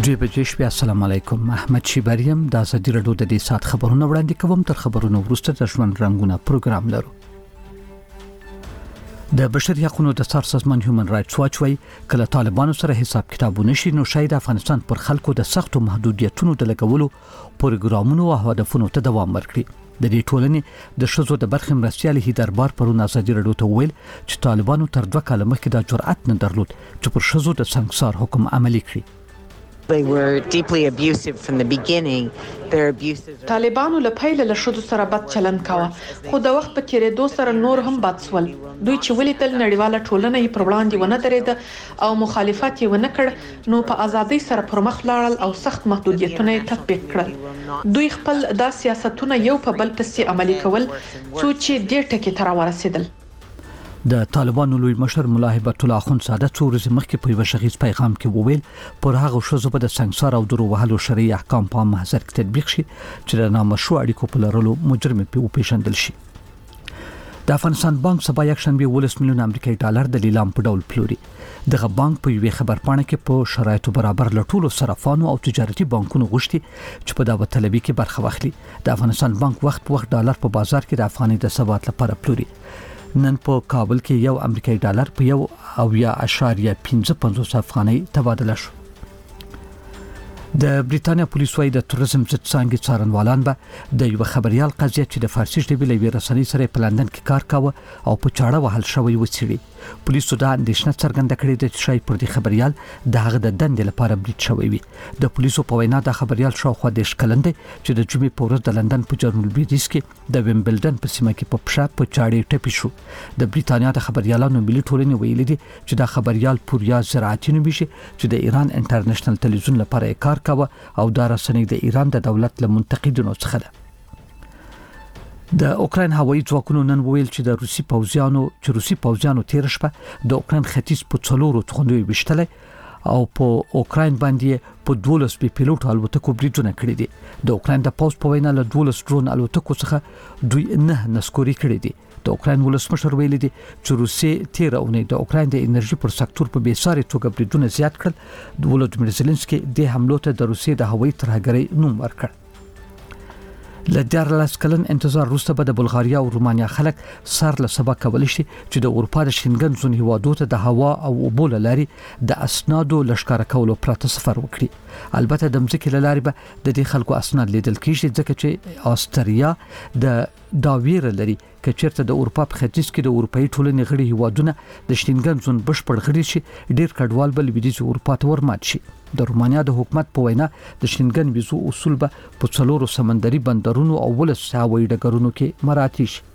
دوی بجې شپه. السلام علیکم. احمد شیبریم د ازادي رادیو د دې سات خبرونه وړاندې کوم. تر خبرونو وروسته د ژوند رنگونه پروګرام لرو. د بشري حقوقو د سر سازمان هیومن رائټس واچ وایي کله طالبانو سره حساب کتابونه شي نو شاید افغانستان پر خلکو د سختو محدودیتونو د لګولو پروګرامونو او هدفونو ته دوام ورکړي. د دې ټولنې د شذو د برخې مرستيالي دربار پرون ازادي رادیو ته ویل چې طالبانو تر 2 کال مخکې د جرأت نه درلود چې پر شذو د سنگسار حکم عملي کړي. They were deeply abusive from the beginning. Their abuses طالبانو له پیله له شذو سره بد چلند کاوه خو د وخت په تیریدو سره نور هم بد سول. دوی چې ولیدل نړیواله ټولنه یې پر وړاندې ونه درېده او مخالفت یې ونه کړ نو په ازادۍ سره پر مخ لاړل او سخت محدودیتونه یې تطبیق کړل. دوی خپل دا سیاستونه یو په بل پسې عملي کول څو چې ډېر ټکي تر ورسېدل. د طالبانو لوی مشر ملا هیبت الله اخوندزاده څو ورځې مخکې په یو شخصي پیغام کې وویل پر هغه شذو په د سنگسار او درو وهلو شرعي احکام په محضر کې تطبیق شي چې د نامشروع اړیکو په لرلو مجرم پیژندل شي. د افغانستان بانک سبا یک شنبه 10 میلیون امریکایي ډالر د لیلام په ډول پلوري. دغه بانک په یوه خبرپاڼه کې په شرایطو برابر لټولو صرافانو او تجارتي بانکونو غوښتي چې په دغه طلبي کې برخه واخلي. د افغانستان بانک وخت په وخت ډالر په بازار کې د افغاني د ثبات لپاره پلوري. نن په کابل کې یو امریکایي ډالر په 1.55 افغانۍ تبادله شو. د بریتانیا پولیس وايي د توریزم ضد څانګې څارنوالان به د یو خبريال قضیه چې د فارسي ژبې لوي رسنۍ سره په لندن کې کار کاوه او په چاړه وهل شوی وڅېړي. پولیسو دا اندېښنه څرګنده کړې ده چې شاید پر دې خبريال د هغه د دندې لپاره بریټ شوی وي. د پولیسو په وینا د خبريال شاوخوا د شکلند چې د جمعې په ورځ د لندن په جنوب لویدیځ کې د ویمبلډن په سیمه کې په پښه په چاړې ټپي شو. د بریتانیا د خبريالانو ملي ټولنې ویلي دي چې د خبريال پوریا زراعتي نومېږي چې د ایران انټرنیشنل ټلویزیون لپاره کار کاوه او دا رسنۍ د ایران د دولت له منتقدینو څخه ده. د اوکراین هوایي ځواکونو نن ویل چې د روسي پوځیانو تیر شپه د اوکراین ختیځ په څلورو توغندیو وشتله او په اوکراین باندې په 12 بي پیلوټ الوتکو بریدونه کړی دي. د اوکراین د پوز په وینا له 12 ډرون الوتکو څخه دوی نه نسکوري کړی دي. د اوکراین ولسمشر ویلي دي چې روسي تیر اونۍ د اوکراین د انرژي پر سکتور په بیساري توګه بریدونه زیات کړل. د ولودمیر زيلنسکي د حملو ته د روسي د هوایي ترهګرۍ نوم ورکړ. له 14 کلن انتظار وروسته به د بلغاریا او رومانیا خلک سر له سبا کولای شي چې د اروپا د شنګن زون هیوادو ته د هوا او اوبو لاري د اسنادو لشکره کولو پرته سفر وکړي. البته د مځکې لاري به د دې خلکو اسناد لیدل کیږي ځکه چې استرالیا د داویر لري کچېرته د اروپا په ختیځ کې د اروپאי ټولنې غړي هیوادونه د شنګن زون بشپړ غړي شي ډیر کډوال بل لویدیځ اروپا ته ورمات شي. د رومانیا د حکومت په وینا د شنګن ویزو اصول به په څلورو سمندري بندرونو او ولس هوایي ډګرونو کې مراعات شي.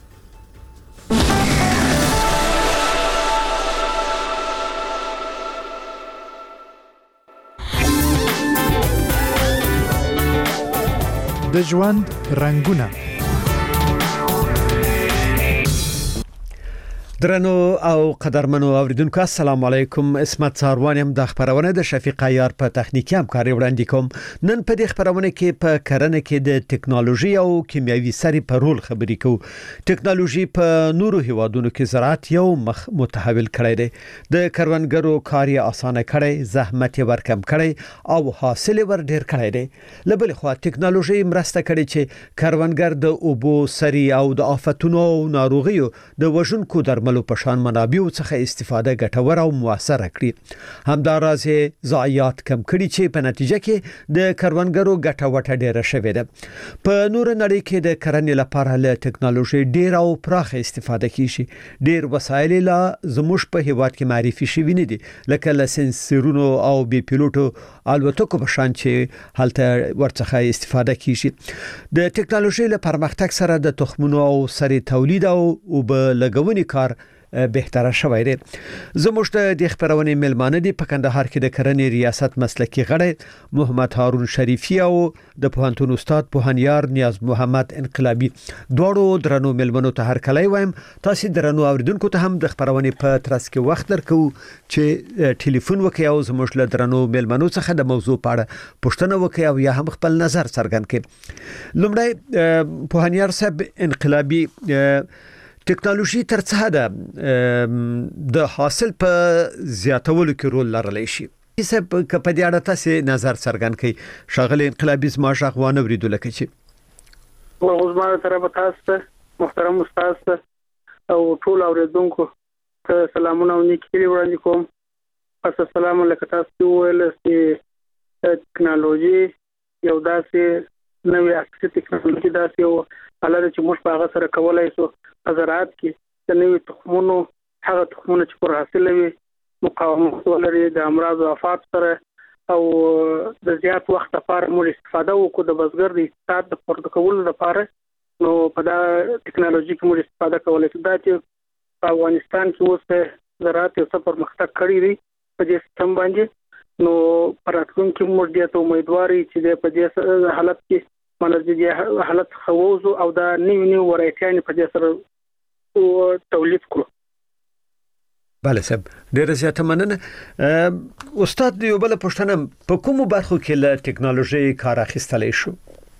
د ژوند رنگونه. درنو او قدرمنو اوریدونکو السلام علیکم. اسمت ساروانم د خبرونه د شفیق عیار په تخنیکی همکاري وړاندې کوم. نن په دې خبرونه کې په کرنه کې د ټکنالوژي او کیمیاوي سرې په رول خبرې کوو. ټکنالوژي په نورو هیوادونو کې زراعت یو مخ متحول کړی دی. د کروندګرو کار یې اسانه کړی، زحمت یې ورکم کړی او حاصل ور ډیر کړی دی. لبل خو ټکنالوژي مرسته کړي چې کروندګر د اوبو سرې او د آفتونو او ناروغیو د وژونکو درملو په شان منابعو څخه استفاده ګټور او موثر کړي. همداراز ضایعات کم کړي چې په نتیجه کې د کروندګرو ګټه وټه ډیره شوې ده. په نور نړۍ کې د کرنې لپاره له ټکنالوژي ډیر او پراخ استفاده کیږي. ډیر وسایل لا زموږ په هیواد کې معرفي شوي نه دي لکه لسنسرونو او بي پیلوټو الوتکو په شان چې هلته ورڅخه استفاده کیږي. د ټکنالوژي له پرمختګ سره د تخمونو او سرې تولید او لګونی کار بهتره شوی دی. زموږ د خبرونه ملمانه دي په کندهار کې د کرنې ریاست مسلکی غړی محمد هارون شریفی او د پوهنتون استاد پوهنیار نیاز محمد انقلابی. دوړو درنو ملمنو ته هر کله وایم تاسو درنو اوریدونکو ته هم د خبرونه په ترڅ کې وخت درکو چې ټلیفون وکړئ او زموږ له درنو ملمنو څخه د موضوع په اړه پوښتنه وکړئ او یا هم خپل نظر څرګند کړئ. لومړی پوهنیار صاحب انقلابی ټکنالوژي ترڅه ده د حاصل په زیاتولو کې رول لرلی شي؟ کیسه په دې اړه تاسو نظر څرګند کړئ شاغلی انقلابي زما شغوانه ورېدل کچې وزما طرف تاسو محترم استاد او ټول اوریدونکو ته سلامونه او نیکی وړاندې کوم. پس السلام علیکم. تاسو ویل چې ټکنالوژي یو داسې نوې عصري ټکنالوژي داسې یو حالت چې موږ په هغه سره کولای شو زراعت کې د نوې تخمونو هغه تخمونه چې پر حاصل وي مقاومت ولري د امراض او آفات سره او د زیات وخت لپاره موږ استفاده وکړو د بزګر د اقتصاد د پورته کولو لپاره. نو په دا ټکنالوژي کې موږ استفاده کولای شو. دا چې په افغانستان کې اوس زراعت یو څه پرمختګ کړی دی په دې سیستم باندې. نو پراتونکو موږ دې ته امیدواري چې په دې حالت کې منځي حالت خووزو او دا نیو ورایټیان په دې سره تولید کړو. بله صاحب ډیره زیاته مننه. استاد یو بل پوښتنه په کومو برخو کې له ټکنالوژي کار اخیستلی شو؟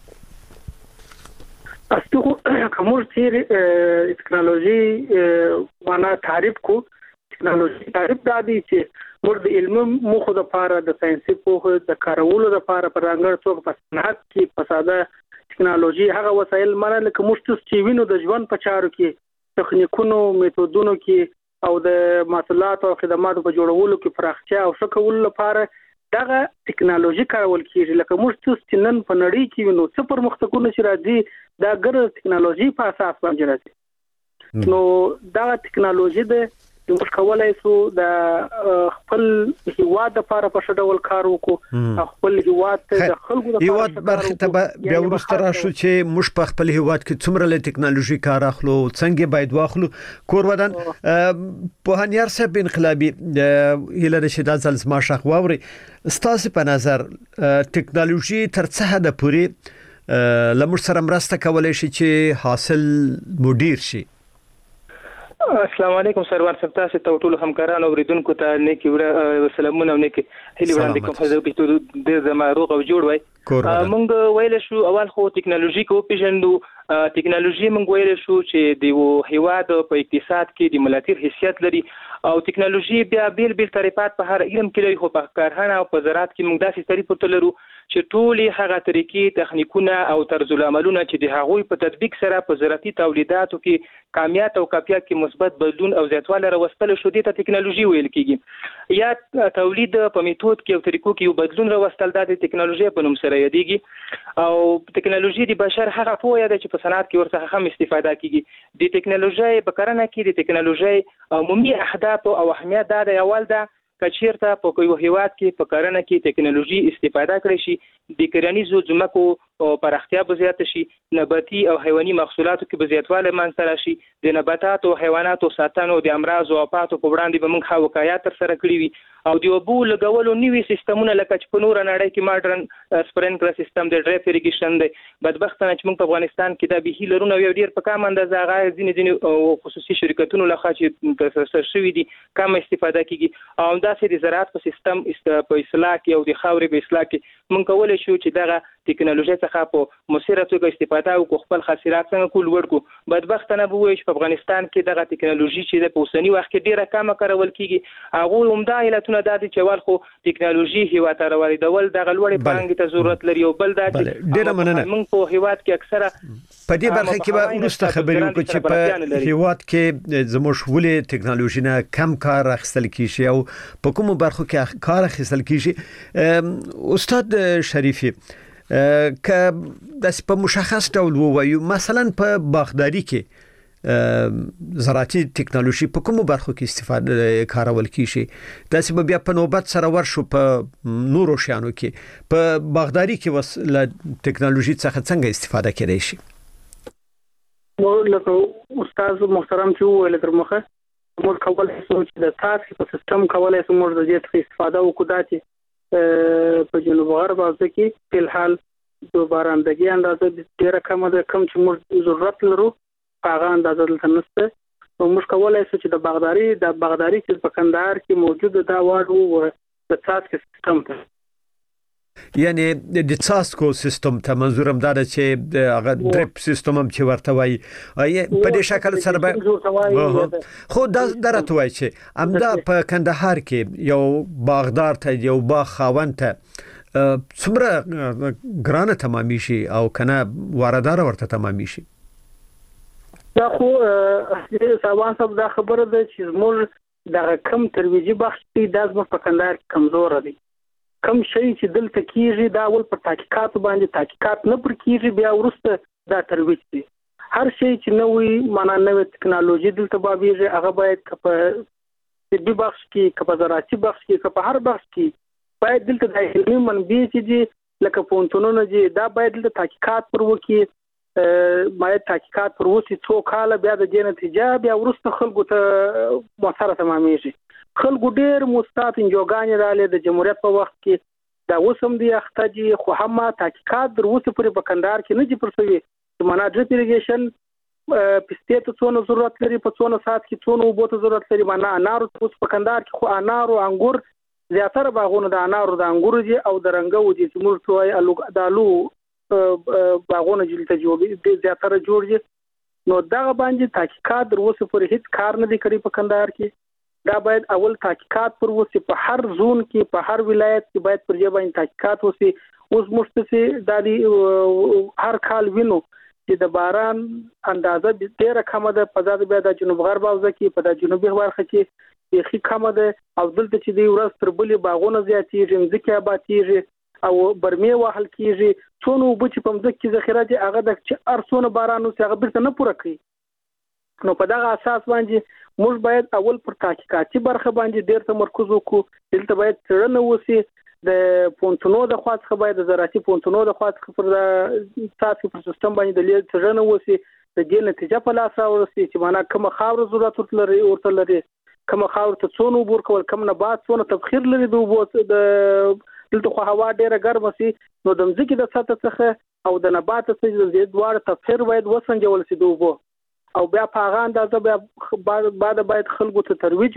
استغو کومور چې ټکنالوژي معنا تعریف کو ټکنالوژي تعریف دا دی چې موږ د علم مخه د لپاره د ساينسي پوهه د کارولو لپاره پر رنګر څوک په صنعت کې په ساده ټکنالوژي هغه وسایل مانه لکه موږ چې وینو د ژوند په چارو کې تخنیکونو میتودونو کې او د محصولات او خدماتو په جوړولو کې پراختیا او ښه کولو لپاره دغه ټکنالوژي کارول کیږي. لکه موږ چې نن په نړۍ کې وینو څه پرمختګونه چې راځي دا ګر ټکنالوژي په اساس باندې راځي. نو دا ټکنالوژي د موږ کولای شو د خپل هیواد لپاره په شډول کار وکړو. خپل هیواد ته د خلکو لپاره هیواد برخه ته بیا ورسته راشو چې موږ په خپل هیواد کې څومره له ټکنالوژي کار اخلو څنګه باید واخلو. کور ودان په هنیار صاحب انقلابي هله رشید ازل زما شخواوري ستاسو په نظر ټکنالوژي تر څه حد پورې لمر سره مرسته کولای شي چې حاصل مدیر شي؟ السلام علیکم سرور صاحب، تاسو ته ټول همکارانو اوریدونکو ته نیکی سلامونه او نیکی هیله وړاندې کوم. حضرت په دې زما روغ او جوړ وای. مونږ ویل شو اول خو ټکنالوژي کو پیژندو. ټکنالوژي مونږ ویل شو چې د هیواد په اقتصاد کې د ملاتیر حیثیت لري او ټکنالوژي بیا بیل طریقات په هر علم کې لري. خو په کارخانه او په زراعت کې مونږ داسې طریقې لرو چې ټولي هغه طریقې تخنیکونه او طرز العملونه چې د هغوی په تطبیق سره په زراعتي تولیداتو کې کامیات او کیفیت کې مثبت بدلون او زیاتوالی راوستل شو. دې ته ټکنالوژي ویل کیږي. یا تولید په میتود کې او طریقو کې یو بدلون راوستل د ټکنالوژي په نوم سره یادېږي. او ټکنالوژي د بشر هغه پوهه ده چې په صنعت کې ورڅخه هم استفاده کیږي. د ټکنالوژي په کارونه کې د ټکنالوژي عمومي اهداف او اهمیت دا د اول ده کچیرته په یو هیواد کې په کارونه کې ټکنالوژي استفاده کړي شي د کرنیزو ځمکو پراختیا به زیات شي، نباتي او حیواني محصولاتو کې به زیاتوالی منځته راشي، د نباتاتو او حیواناتو ساتنه او د امراض او آفاتو په وړاندې به موږ وقایات ترسره کړي وي. او د اوبو لګولو نوي سیستمونه لکه چې په نور نړۍ کې ماډرن سپرینکلر سیستم د ډریپ اریګیشن دی. بدبختانه چې موږ په افغانستان کې دا به لرونه یو ډیر په کم اندازه هغه ځینې خصوصي شرکتونو لخوا چې ترسره شوي دي کم استفاده کیږي. او داسې د زراعت په سیستم په اصلاح کې او د خاورې په اصلاح کې موږ کولی شو چې دغه ټکنالوژي څخه په مؤثره توګه استفاده وکړو، خپل خاصیات څنګه کول ورکو. بدبختانه به وایي چې په افغانستان کې دغه ټکنالوژي چې په اوسنی وخت کې ډیره کمه کارول کیږي. هغه عمده علتونه دا دي چې ول خو ټکنالوژي هیوا ته راوړل دغه لوړې پانګې ته ضرورت لري او بل دا چې ډیره مننه. موږ په هیواد کې اکثره په دې برخه کې به ورسته خبرې وکړو چې په هیواد کې زموږ ولې ټکنالوژي نه کم کار اخیستل کیږي او په کومو برخو کې کار اخیستل کیږي. استاد شریفي که د په مشخص ډول ووایو مثلا په باغداري کې زراعتي ټکنالوژي په کومو برخو کې استفاده کارول کیږي؟ دا چې بیا په نوبت سره ورشو په نورو شیانو کې په باغداري کې له ټکنالوژي څخه څنګه استفاده کېدای شي؟ لکه استاد محترم چې وویل تر مخه موږ کولای شو چې د تاسو په سیستم کولای شو موږ د دې استفاده وکړو چې په جنوب غرب اسیا کې په الحال د بارندګي اندازه ډیره کمه ده، کم چې موږ ضرورت لرو هغه اندازه دلته نشته. نو موږ کولای شو چې د باغداري چې په کندهار کې موجود دا واړو د تاسو سیستم ته یعنی د څاڅکو سیستم ته منظورم دا چې هغه ډریپ سیستم هم چې ورته وایي په دې شکل سره به خو دا درته وایي چې امدا په کندهار کې یو باغدار ته یو باغ خاوند ته څومره ګرانه تمامي شي او کنه واردار ورته تمامي شي. دا خو ساوان صاحب دا خبره ده چې موږ دا کم ترویجي بخش دی د په کندهار کې کمزور دي. کم شي چې دلته کیږي دا ول په تحقیقات باندې تحقیقات نه پر کیږي بیا ورسته دا ترویج دي. هر شي چې نوې معنا نوې ټکنالوژي دلته بابیږي هغه باید په طبي بخش کې په زراعتي بخش کې په هر بخش کې باید دلته د علمي منابع چې لکه پونتونونه چې دا باید دلته تحقیقات پر وکړي باید تحقیقات پر وسی څو کال بیا د دې نتیجه بیا ورسته خلکو ته مؤثره تمامېږي. خلکو ډېر مستعد انجوګانې رااله د جمهوریت په وخت کې دا وسم دی اختجی خو هم تحقیقات در وسه پر په کندهار کې نه جي پرسوي چې معنا ډریپ ایریګیشن پسته ته څونه ضرورت لري په څونه سات کې څونه وبو ضرورت لري معنا انار په کندهار کې خو انار او انګور زیاتره باغونه د انار او د انګور دي او د رنګو دي چې موږ توای دالو باغونه جلته جوړ دي زیاتره جوړ دي. نو دا باندې تحقیقات در وسه پر هیڅ کار نه دی کړی په کندهار کې. دا باید اول تحقیقات پر وسه په هر زون کې په هر ولایت کې باید پر دې باندې تحقیقات وسه اوس مشتسي د هر کال وینو چې د باران اندازه ډیره کمه ده په ځای بیا د جنوب غرب اوزه کې په د جنوبي برخه کې یخي کمه ده او دلته چې د ورځ تر بلې باغونه زیاتېږي ځکه آبادېږي او برمه وهل کیږي څونو بچ په مځکه کې ذخیره دي هغه د ارسونه بارانو څخه هغه بیرته نه پوره کوي. نو په دغه اساس باندې موږ باید اول پر تحقیقاتي برخه باندې ډیر تمرکز وکړو. دلته باید څرنه وسی د پونتونو د خاص خبره د زراعتي پونتونو د خاص پر د ساتي پر سیستم باندې د لیل څرنه وسی د دې نتیجه په لاس راوړي چې معنا کوم خاور ضرورت لري ورته لري کوم خاور ته څونو بور کول کوم نبات څونه تبخیر لري د وبو د دلته خو هوا ډیره ګرمه سي نو د مځکې د سطح څخه او د نبات څخه د دوار تبخیر باید وسنجول سي د وبو او بیا په هغه اندازه بیا بعد باید خلکو ته ترویج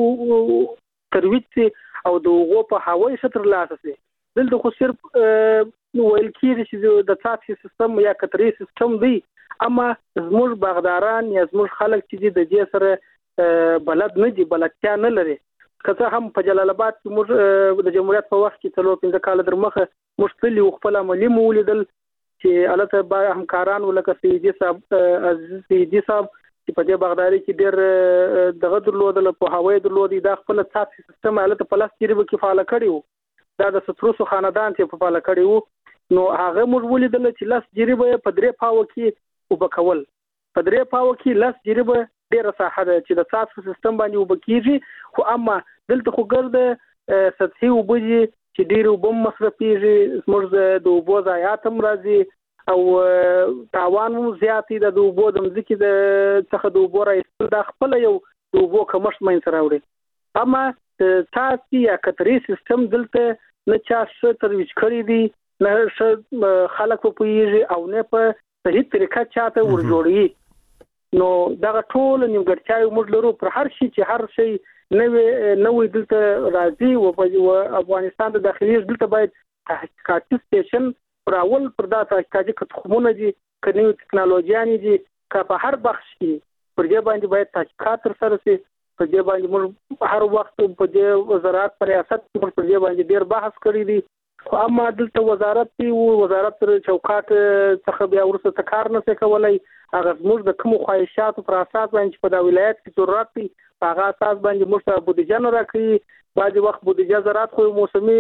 سي او د وغو په هوایي سطر لاسه سي. دلته خو صرف ویل کېږي چې د څاڅکي سیستم یا کتري سیستم دی اما زموږ باغداران یا زموږ خلک چې د دې سره بلد نه دي بلدتیا نه لري. که هم په جلال آباد کې موږ د جمهوریت په وخت کې 3-5 کال در مخه مشتلی خپل عملی مولیدل چې البته با همکاران ولکه سیدی صاحب چې په دې باغداري کې ډېر دغه درلودل په هوایي درلودي دا خپل څاڅکي سیستم البته په لاس کې به کفاله کړیو دا د ستروسو خاندان چې په فعال کړیو نو هغه موږ ولیدل چې لاس جریبه په 3 پاو کې وبکول په 3 پاو کې لاس جریبه ډېر ساحه ده چې د څاڅکي سیستم باندې وبکیږي خو اما دلته خو ګرځي سطحي وبدي چې ډېر وبم مصرفيږي زموږ د وبو ضایعات هم راځي او تاوان مو زیاتې د وبو د مځکې د څخه د وبو راځي د خپل یو د وبو کمښت مین سره وړي اما تاسو یا کتري سیستم دلته نه چا څه ترویج کړی دی نه خلک په پیږي او نه په صحیح طریقه چاته ورجوړي. نو دا ټول نیمګړتیاوې موږ لرو پر هر شي چې هر شي نوې دلته راځي او په افغانستان د داخلي دلته باید تحقیقاتي سټیشن پر اول پر دا تحقیقاتي خدمتونه دي کني ټکنالوژي دي که په هر بخش کې پر دې باندې باید تحقیقات تر سره شي په دې باندې موږ هر وخت په دې وزارت پر ریاست پر دې باندې ډیر بحث کړی دي خو اما دلته وزارت دی وزارت تر چوکاټ څخه بیا ورسره کار نه کولای هغه موږ د کوم خواهشاتو پر اساس باندې په دا ولایت کې ضرورت دی هغه اساس باندې موږ ته بودیجه نه راکړي بعضي وخت بودیجه زراعت خو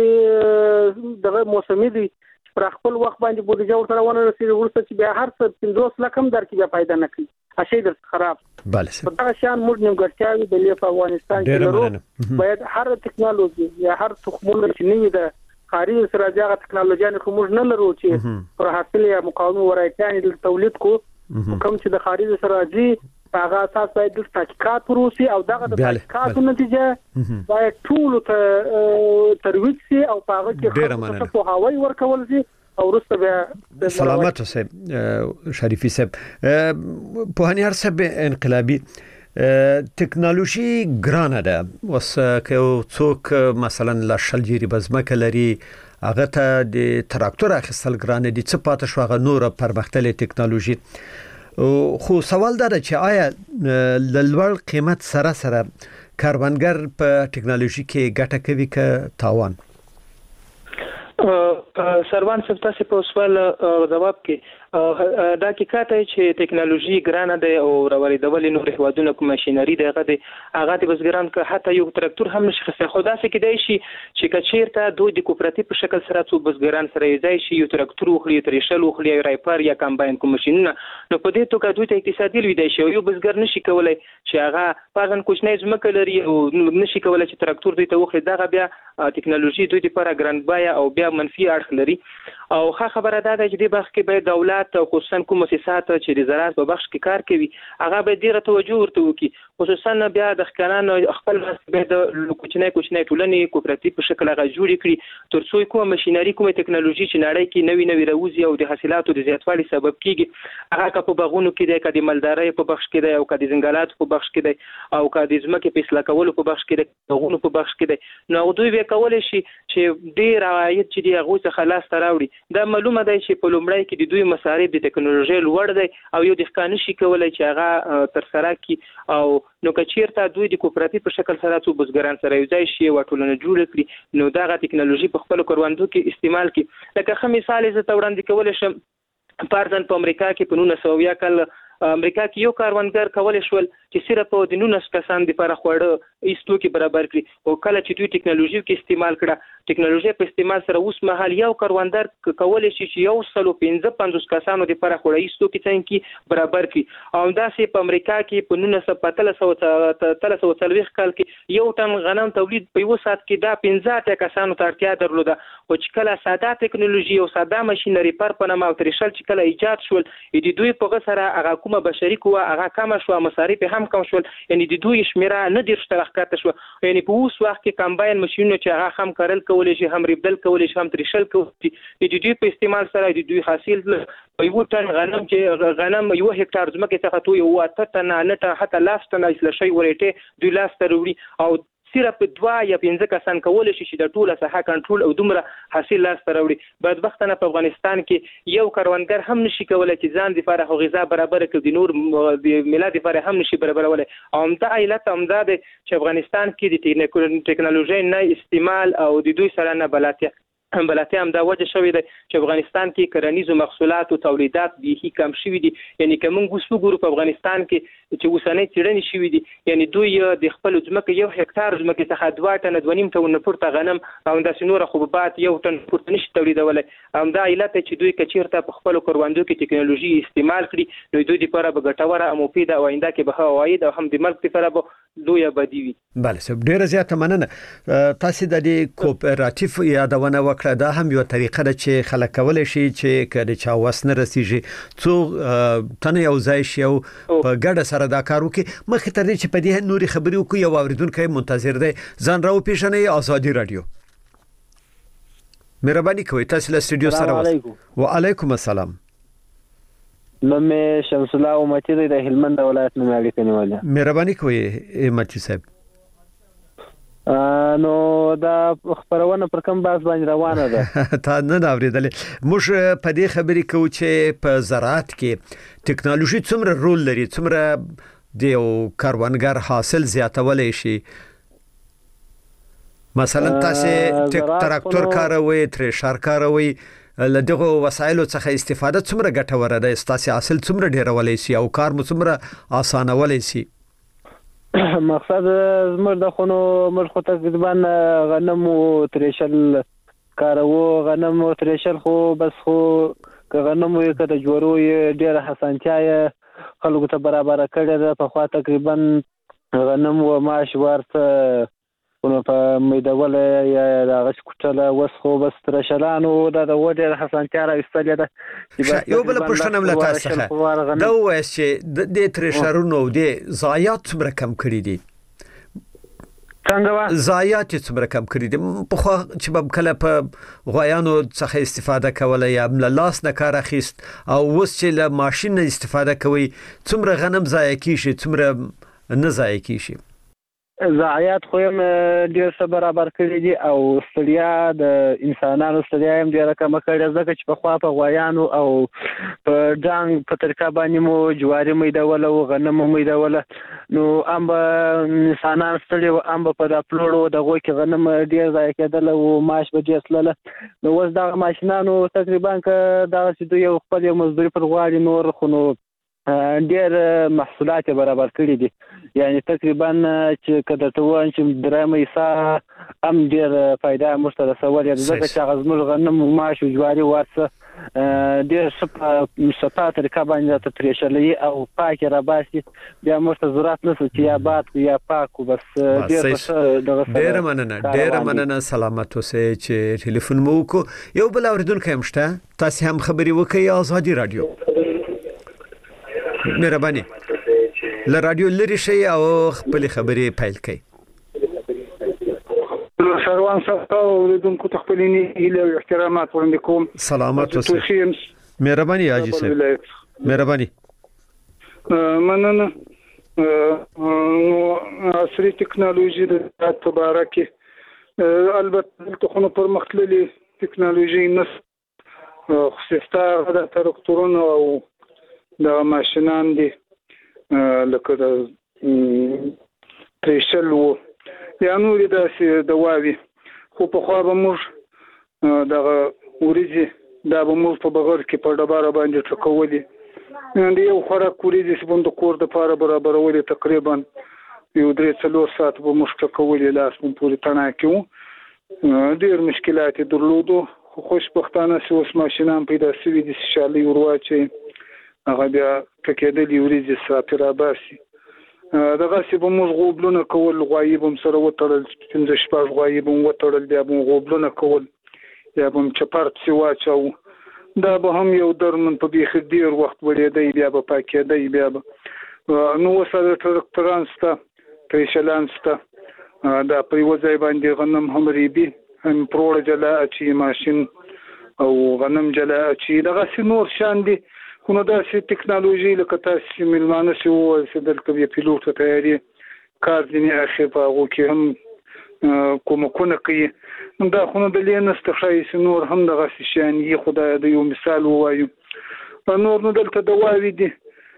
موسمي دي پر خپل وخت باندې بودیجه ورته ونه رسیدي ورسره چې بیا هر څه 500 لک هم درکې بیا پیدا نه کوي اشي در خراب بله سر دا شان موږ نیمګړتیاوې د لیف افغانستان کې لرو باید هر ټکنالوژي یا هر تخمونه چې نوي ده خارجي سره ځای ټکنالوژي نه کوم نه لرو چې پر حاصل یا مقاومت ورایتان د تولید کو کوم چې د خارجي سره راځي هغه اساس باید د تحقیقات پروسې او دغه د تحقیقاتو نتیجه باید ټول ته ترویج شي او هغه کې په هوایي ورکول شي او وروسته بیا سلامت اوسه شریفي صاحب په هنر صاحب انقلابي ټکنالوژي ګرانه ده وس که څوک مثلا لا شل جری بزمکه لري هغه ته د تراکتور اخیستل ګران دي څه پاتې شو هغه نور پرمختللې ټکنالوژي خو سوال دا چې آیا لوړ قیمت سره کاروانګر په ټکنالوژي کې ګټه کوي که تاوان؟ سروان صاحب تاسو په سوال جواب کې دا حقیقت دی چې ټکنالوژي ګرانه ده او راوړېدل نور هوادونه کوم ماشينري دغه دي هغه د بزګران که حتی یو تراکتور هم نشي خسته خو دا څه کېدای شي چې کچیرته دوی د کوپراتیو په شکل سره څو بزګران سره یې شي یو تراکتور وخلي ترېشل وخلي رایپر یا کمباین کوم ماشينونه نو په دې توګه دوی ته اقتصادي لوي دی شي یو بزګر نشي کولای چې هغه پاغن کوچنی ځمکه لري او نشي کولای چې تراکتور دوی ته وخلي دغه بیا ټکنالوژي دوی لپاره ګران بیا او بیا منفي اړخ لري او ښه خبره ده چې د بخښ کې باید دولت او خصوصا کوم مؤسسات چې د زراعت په بخش کې کار کوي هغه به ډیره توجه ورته وکړي خصوصا بیا د ښکارانو خپل باید د کوچنی ټولنې کوپراتیو په شکل هغه جوړ کړي ترڅو کوم ماشينري کوم ټکنالوژي چې نړۍ کې نوي راوځي او د حاصلاتو د زیاتوالي سبب کیږي هغه په باغونو کې د کدي مالدارۍ په بخش کې دی او کدي ځنګلات په بخش کې دی او کدي ځمکې په اصلاح کولو په بخش کې دی باغونو په بخش کې دی نو دوی به کولای شي چې ډیر عواید چې دی هغه څخه لاس تراوړي دا معلومه ده چې په لومړی کې د دوی مصارف د ټکنالوژي لوړ دي او یو د ښکانه شي کولای چې هغه تر سره کی او نو کچیرته دوی د کوپراتیو په شکل سره څو بزګران سره یو ځای شي او ټولنه جوړ کړي نو دا غا ټکنالوژي په خپل کروندو کې استعمال کړي لکه خو مثال زه ته وړاندې کولای شم پارځن په امریکا کې په 1900 کال امریکا کې یو کاروانګر کولای شول چې صرف د 19 کسان لپاره خوړه ایستو کې برابر کړي او کله چې دوی ټکنالوژي کې استعمال کړه ټکنالوژي په استعمال سره اوس مهال یو کاروانګر کولای شي چې یو سلو 15 کسانو لپاره خوړه ایستو کې څنګه برابر کړي او دا سه په امریکا کې په 1940 کال کې یو ټن غنم تولید په یو ساعت کې دا 15 کسانو ته اړتیا درلوده او چې کله ساده ټکنالوژي او ساده ماشينري پر پنما او ترشل چې کله ایجاد شول د دوی په غسره هغه کومه بشري قوه هغه کم شو مصارف هم کم شول یعنی د دوی شمیره نه ډیر شترخته شو یعنی په اوس وخت کې کمباین ماشينونه چې هغه هم کارل کولای شي هم ریبدل کولای شي هم ترشل کولای شي د دوی په استعمال سره د دوی حاصل په یو ټن غنم چې غنم یو هکټار ځمکه څخه تو یو اته نه ته حتی لاس ته نه اسل شي ورېټه دوی لاس ته وروړي او صرف 2 یا 15 کسان کولای شي چې د ټوله ساحه کنټرول او دومره حاصل لاس ته راوړي بدبختانه په افغانستان کې یو کاروانګر هم نشي کولای چې ځان لپاره غذا برابر کړي د نور د ملت لپاره هم نشي برابرولای او دا علت امداد چې افغانستان کې د ټکنالوژي نه استعمال او د دوی سره نه بلاتیا هم دا وجه شوې ده چې افغانستان کې کرنیزو محصولات او تولیدات به کم شوي دي یعنی کوم وګورو په افغانستان کې چې وسنۍ چیرنې شوي دي یعنی دوی د خپل ځمکه یو هکټار ځمکه څخه 2 ټن 2.5 ټن پورته غنم او د سينور حبوبات یو ټن پورته نشي تولیدولای هم دا علت چې دوی کچیرته په خپل کروندو کې ټکنالوژي استعمال کړي نو دوی لپاره به ګټوره او مفیده او آینده کې به عواید او هم د ملک لپاره به لوی بدی وي. بله سب ډیره زیاته مننه تاسو د کوپراتیو یادونه وکړه دا هم یو طریقه ده چې خلک کولای شي چې کله چا وسنه رسیږي څو تنه یو ځای شي او په ګډه سره دا کار وکړي مخکې تر دې چې په دې نوري خبرې وکړي یو اوریدونکو منتظر دی ځان راو پیژنې ازادي رادیو مهرباني کوئ تاسو له سټوډیو سره وعلیکم السلام نو مې شمس الله امتی د هلمند ولایت نه اړیکه نیولې مهرباني کوئ امتی صاحب نو دا خبرونه پر کوم باز باندې روانه ده تا نه اوریدلې موږ په دې خبرې کوو چې په زراعت کې ټکنالوژي څومره رول لري څومره د کاروانګر حاصل زیاتولای شي مثلا تاسو تراکتور کاروي ترشر کاروي لدغه وسایلو څخه استفاده څومره ګټوره ده ستاسو حاصل څومره ډیرولای شي او کار مو څومره اسانولای شي مقصد زموږ د خونو مرخه تقریبا غنم او ترشل کارو غنم او ترشل خو بس خو غنم یو کده جوړو ډیره حسانتیا خلکو ته برابر کړی ده په خوا تقریبا غنم او ماش ورته نو په میدول یا د غشکټله وسخو بس ترشلانو د وډه حسانتیا راستل ده یو بل پښتنه ملت څخه دا وایي چې د ترشرونو د ضایعات څومره کم کړی دي څنګه ضایعات څومره کم کړی دي په خو چې په کله په غویانو څخه استفاده کوله یا لاس نه کار اخیست او وس چې له ماشين استفاده کوي څومره غنم ضایع کیږي څومره نه ضایع کیږي ضایعات خو هم ډیر څه برابر کړی دي او ستړیا د انسانانو ستړیا هم ډیره کمه کړې ځکه چې په خوا په غوایانو او په ډانګ په طریقه باندې مو جواري میدوله او غنم میدوله نو ام انسانان ستړي او ام په د پلوړو دغه کې غنم ډیر ځای کېدل او ماش به ډیر سلله نو اوس د ماشينانو تقریبا که دا چې یو خپل مزدوري پر غواړي نور خو نو ډیر محصولات برابر کړی دي یعنی تقریبا چې کده ته وان چې درامه ایسا ام ډیر فائدہ مشترک سوال ځکه چې غزمل غنم ماش او جواري ورڅ ډیر صفه طریقه باندې ته ترېشلې او پاک را باسي بیا مرته ضرورت نشته چې یا باد یا پاک بس ډیر مننه سلامت اوسئ چې ټلیفون مو کو یو بل اوریدونکو هم شته تاسو هم خبري وکړئ ازادي رادیو مهرباني له رادیو لري شي او خپل خبري پیل کړئ شروان صاحب اوریدونکو ته خپلینی اله احترامات وړاندې کوم سلامت اوسئ مهرباني حاجی صاحب مهرباني مننه عصري ټکنالوژي د تبارکه البته خو پر مختللي ټکنالوژي نس خصوصا د تراکتورونو او د ماشينان دي لکه د پرېشل وو یا نور داسې دواوي خو په خوا به موږ دغه وریځې دا به موږ په بغیر کې په ډبره باندې ټکولې د یو خوراک وریځې چې د کور دپاره برابرولې تقریبا یو 3-4 ساعت به موږ ټکولې لاس مو پورې تڼاکې وو ډېر مشکلات یې درلودو خو خوشبختانه چې اوس ماشینان پیدا شوي دي چې شالۍ ور واچوي هغه بیا ټکېدلې وریځې صافي راباسي دغسې به موږ غوبلونه کول غوایي به هم سره وتړل 15-16 غوایي به هم وتړل بیا به غوبلونه کول یا به هم چپر پسې واچوو دا به هم یو درمن په بیخي ډېر وخت وړېدی بیا به پاکېدی بیا به نو اوس د ټرکټران شته پرېشلان شته دا په یوه ځای باندې غنم هم ریبي هم پروړه جلا اچي ماشین او غنم جلا اچي دغسې نور شان دي خو نو داسې ټکنالوژي لکه تاسې مېلمانه چې وویل چې دلته بیا پیلوټ ته تیاري کار ځینې اخر په هغو کې هم کومکونه کوي دا خو نو د لې نسته ښایي چې نور هم دغسې شیان یي خو د یو مثال ووایو نور نو دلته دواوې دي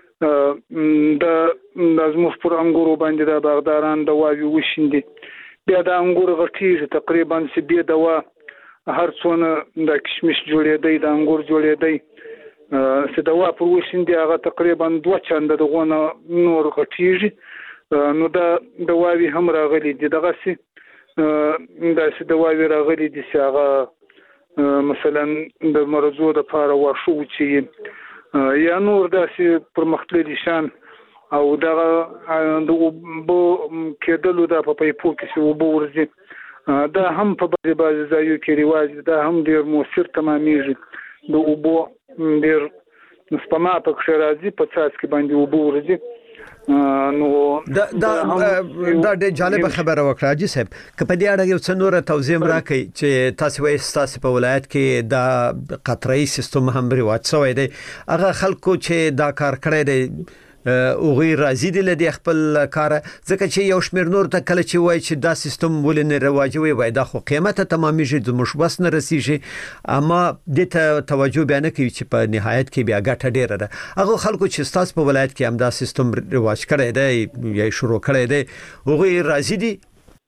دا زموږ پر انګورو باندې د باغداران دواوې وشیندي بیا د انګور غټېږي تقریبا چې بې دوا هر څونه د کشمش جوړېدی د انګور جوړېدی چې دوا پر وشیندي هغه تقریبا 2 چنده دغونه نور غټېږي نو دا دواوې هم راغلي دي دغسې داسې دواوې راغلي دي چې هغه مثلا د مرضو دپاره واښه وچوي یا نور داسې پرمختللي شیان او دغه د اوبو کېدلو دا په پیپو کې چې اوبه ورځي دا هم په بعضې ځایو کې رواج دی دا هم ډېر مؤثر تمامیږي د اوبو ډېر سپما پکښې راځي په څاڅکي باندې اوبه ورځي نو دا ډېر جالبه خبره وکړه حاجي صاحب که په دې اړه یو څه نوره توضیح هم راکړئ چې تاسې وایي ستاسې په ولایت کې دا قطره‌یي سیستم هم رواج شوی دی هغه خلکو چې دا کار کړی دی اوغوی راضي دي له خپل کار ځکه چې یو شمېر نور ته کله چې وایي چې دا سیستم ولې نه رواجوي وایي دا خو قیمته تمامیږي د موږ بس نه رسیږي اما دې ته توجه بیا نه کوي چې په نهایت کې بیا ګټه ډېره ده هغه خلکو چې ستاسو په ولایت کې هم دا سیستم رواج کړی دی یا شروع کړی دی هغوی راضي دي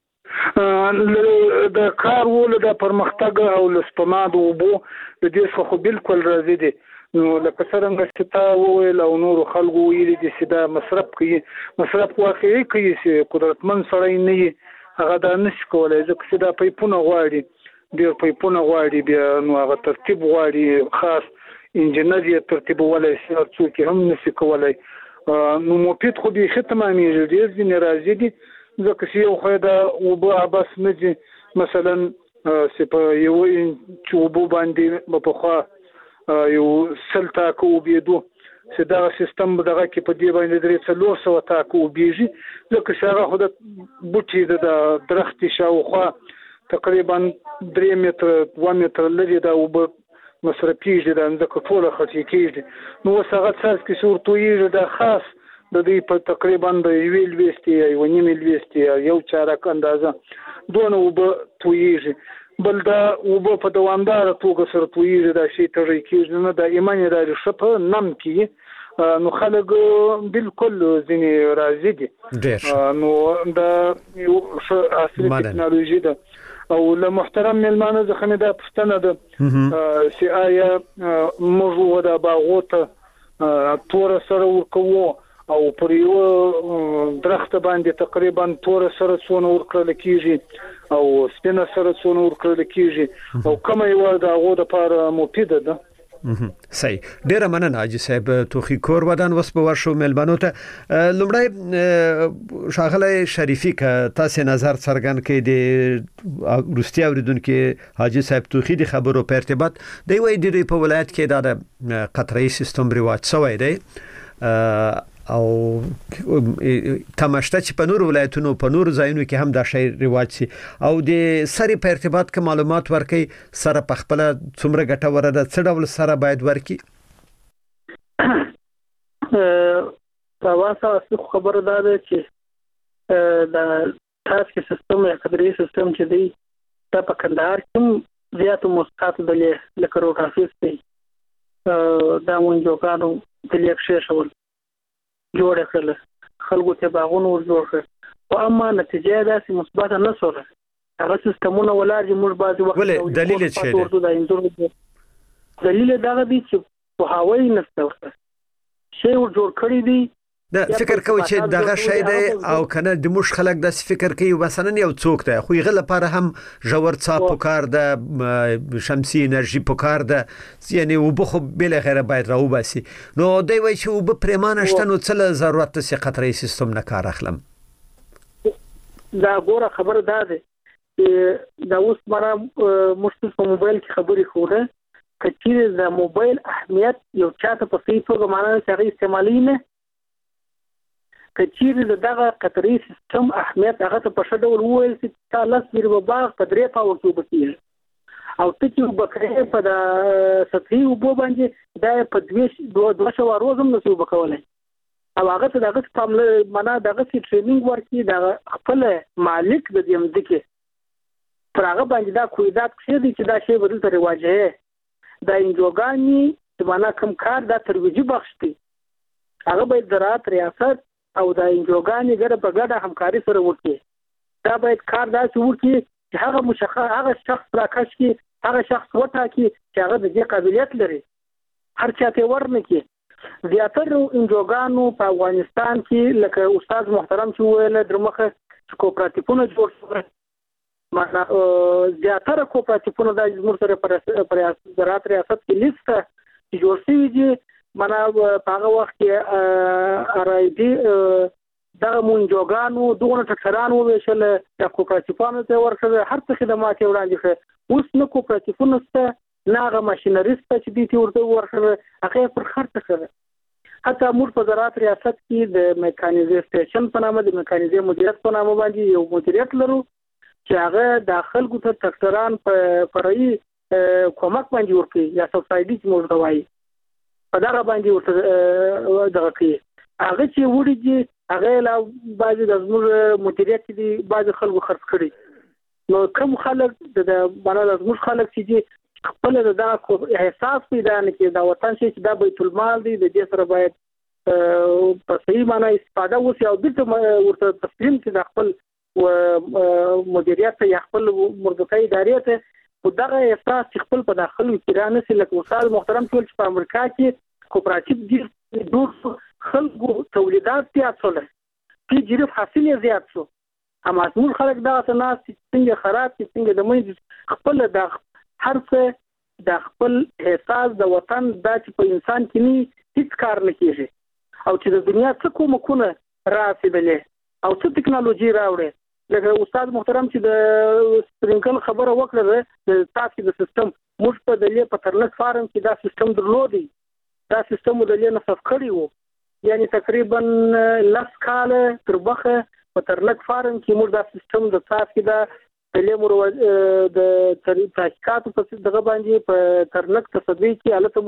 د کار ول د پرمختګ او لسپما د اوبو د دې څخه بالکل راضي دي نو لکه څرنګه چې تا وویل او نورو خلکو ویلي دي چې دا مصرف کوي مصرف واقعي کوي چې قدرتمن سړی نه وي هغه دا نشي کولی ځکه چې دا پیپونه غواړي ډېر پیپونه غواړي بیا نو هغه ترتیب غواړي خاص انجینر یې ترتیبولی شي هر څوک هم نشي کولی نو مفید خو بیخي تمامیږي ډېر ځینې راضي دي ځکه چې یو خو د اوبه عبس نه دي مثلا چې په یو انچ اوبو باندې به پخوا یو 100 تاکه اوبېدو چې دغه سیستم دغه کې په دې باندې 300 تاکه اوبېږي ځکه چې هغه خو د بوټي د درختې شاوخوا تقریبا 3 متره 2 متره لري دا اوبه مصرفېږي د ځمکه ټوله خټې کېږي نو اوس هغه څاڅکي چې ورتویېږي دا خاص د دې په تقریبا د 1 لويستي او 1.5 لويستي یو چارک اندازه دونه وب تویږي بل دا وب په دوامدار توګه سره تویږي دا شی ترې کېږي نه د ایماني د شپه نم کې نو خلک بالکل ځینی راځي دي نو دا یو اصلي ټکنالوژي ده او له محترم ملمانه ځخنه دا پښتنه ده سی آیا موږ ودا باغوته تور سره ورکوو او پر یو درخت باندې تقریبا تور سره څونه ورکړل کیږي او سپینه سره څونه ورکړل کیږي او کومه یو د هغه لپاره مفیده ده. صحیح ډیره مننه حاجی صاحب توخی کور ودان وسپه ورشو ملبانو ته لمړی شاغله شریفی کا تاسو نظر څرګند کړي د روسي اوریدونکو حاجی صاحب توخی د خبرو په ارتباط دی وای د په ولایت کې د قطري سیستم رواج شوی دی او تماشته چې په نور ولایتونو په نور ځایونو کې هم دا شی رواج سي او د سری په ارتباط کې معلومات ورکړي سره په خپل څومره ګټوره ده څه ډول سره باید ورکړي تاسو خبره ده چې دا تاسو سیستم یا قدرې سیستم چې دی دا په کندهار کې زیاتو مسقات دلې لکه روټافیس دی دا مونږ د لیکشې شول جوړ کړل خلکو ته باغونه ور جوړ کړ او اما نتیجه داسې مثبت نه شوه هغه سیستمونه ولر موږ بعض وخت ولې دلیل څه دلیل دا دی چې په هوایي نستوخه شی ور جوړ کړی دی دا فکر کوي چې دغه شی دی او کنه د مش خلک د فکر کوي مثلا یو څوک دی خو یغه لپاره هم جوړ څا پکار ده شمسي انرژي پکار ده یعنی وبخو بل غیره باید راو باسي نو دی وای چې وب پرمانه شته نو څه ضرورت ته قطري سیستم نه کار اخلم دا ګوره خبر ده چې دا اوس مره مشکل په موبایل کې خبرې خوده کچې د موبایل اهمیت یو چاته په صحیح توګه معنی سره استعمالي نه کچې دغه قطري سیستم اهمیت هغه ته په شډول وویل چې تاسو بیرو باغ په درې پاو کې وبکیږي او ته چې وبکرې په د سطحي وبو باندې دا په 2 روزم نسو وبکولای او هغه ته دغه پامل معنا دغه سي ټریننګ ورکي د خپل مالک د دې مدکه پر هغه باندې دا کویدات کړی دي چې دا شی بدل ته رواجه دا انجوګانی چې معنا کم کار دا ترویجي بخشتي هغه باید زراعت ریاست او دا انجوګانی ګره په ګډه همکاري سره وکړي دا باید کار داسې وکړي چې هغه مشخص هغه شخص راکش کی هغه شخص وټاکي چې هغه د دې قابلیت لري هر چاته ورنکي زیاتره انجوګانو په افغانستان کې لکه استاد محترم چې ویل درمخه کوپراتیفونه جوړ شول معنا زیاتره کوپراتیفونه د زموږ سره پر زراعت ریاست کې لیست جوړ شوی دي معنا په هغه وخت کې ارایدي دغه مونږګانو دغه ټکرانو وشل د کوپراتیفونو ته ورکړل هر څه خدمات وړاندې کړ اوس نو کوپراتیفونو ته ناغه ماشينریست چې دي ورته ورکړل هغه پر خرڅ کړ حتی موږ په زراعت ریاست کې د میکانیزیشن په نامه د میکانیزي مدیریت په نامه باندې یو مدیریت لرو چې هغه داخل کو ته ټکران په فرعي کومک باندې ورکړي یا سبسایډي چې موږ غواړي په دا باندې ورته دغه کې هغه چې وړي دي هغه لا بعضي د زموږ مدیریت دي بعضي خلکو خرڅ کړي نو کوم خلک د معنا د زموږ خلک چې خپل د احساس پیدا نه کړي دا وطن چې دا بیت المال دی د دې سره باید په صحیح معنا استفاده وشي او د ورته تسلیم چې د خپل مدیریت یا خپل مربوطه ادارې ته په دغه احساس چې خپل په داخلو کې رانه سي لکه استاد محترم ټول چې په امریکا کې کوپراتیف دي ډور خلکو تولیدات زیات شول چې جریف حاصل زیات شو اما ټول خلک دا تناس څنګه خراب څنګه د مې خپل د هر څه د خپل احساس د وطن د چې په انسان کې نه هیڅ کار نه کیږي او چې د دنیا څخه کومه راسیدلې او څه ټکنالوژي راوړي لکه استاد محترم چې د سپرینکل خبره وکړه د تاسو د سیستم موږ په دلیه په ترلک فارم کې دا سیستم درلودي دا سیستم د دلیه نصف کړی وو یعنی تقریبا لس کال تر بخه په ترلک فارم کې موږ دا سیستم د تاسو د دلیه مور د تحقیقات په دغه باندې په ترلک تصدیق کې الته مو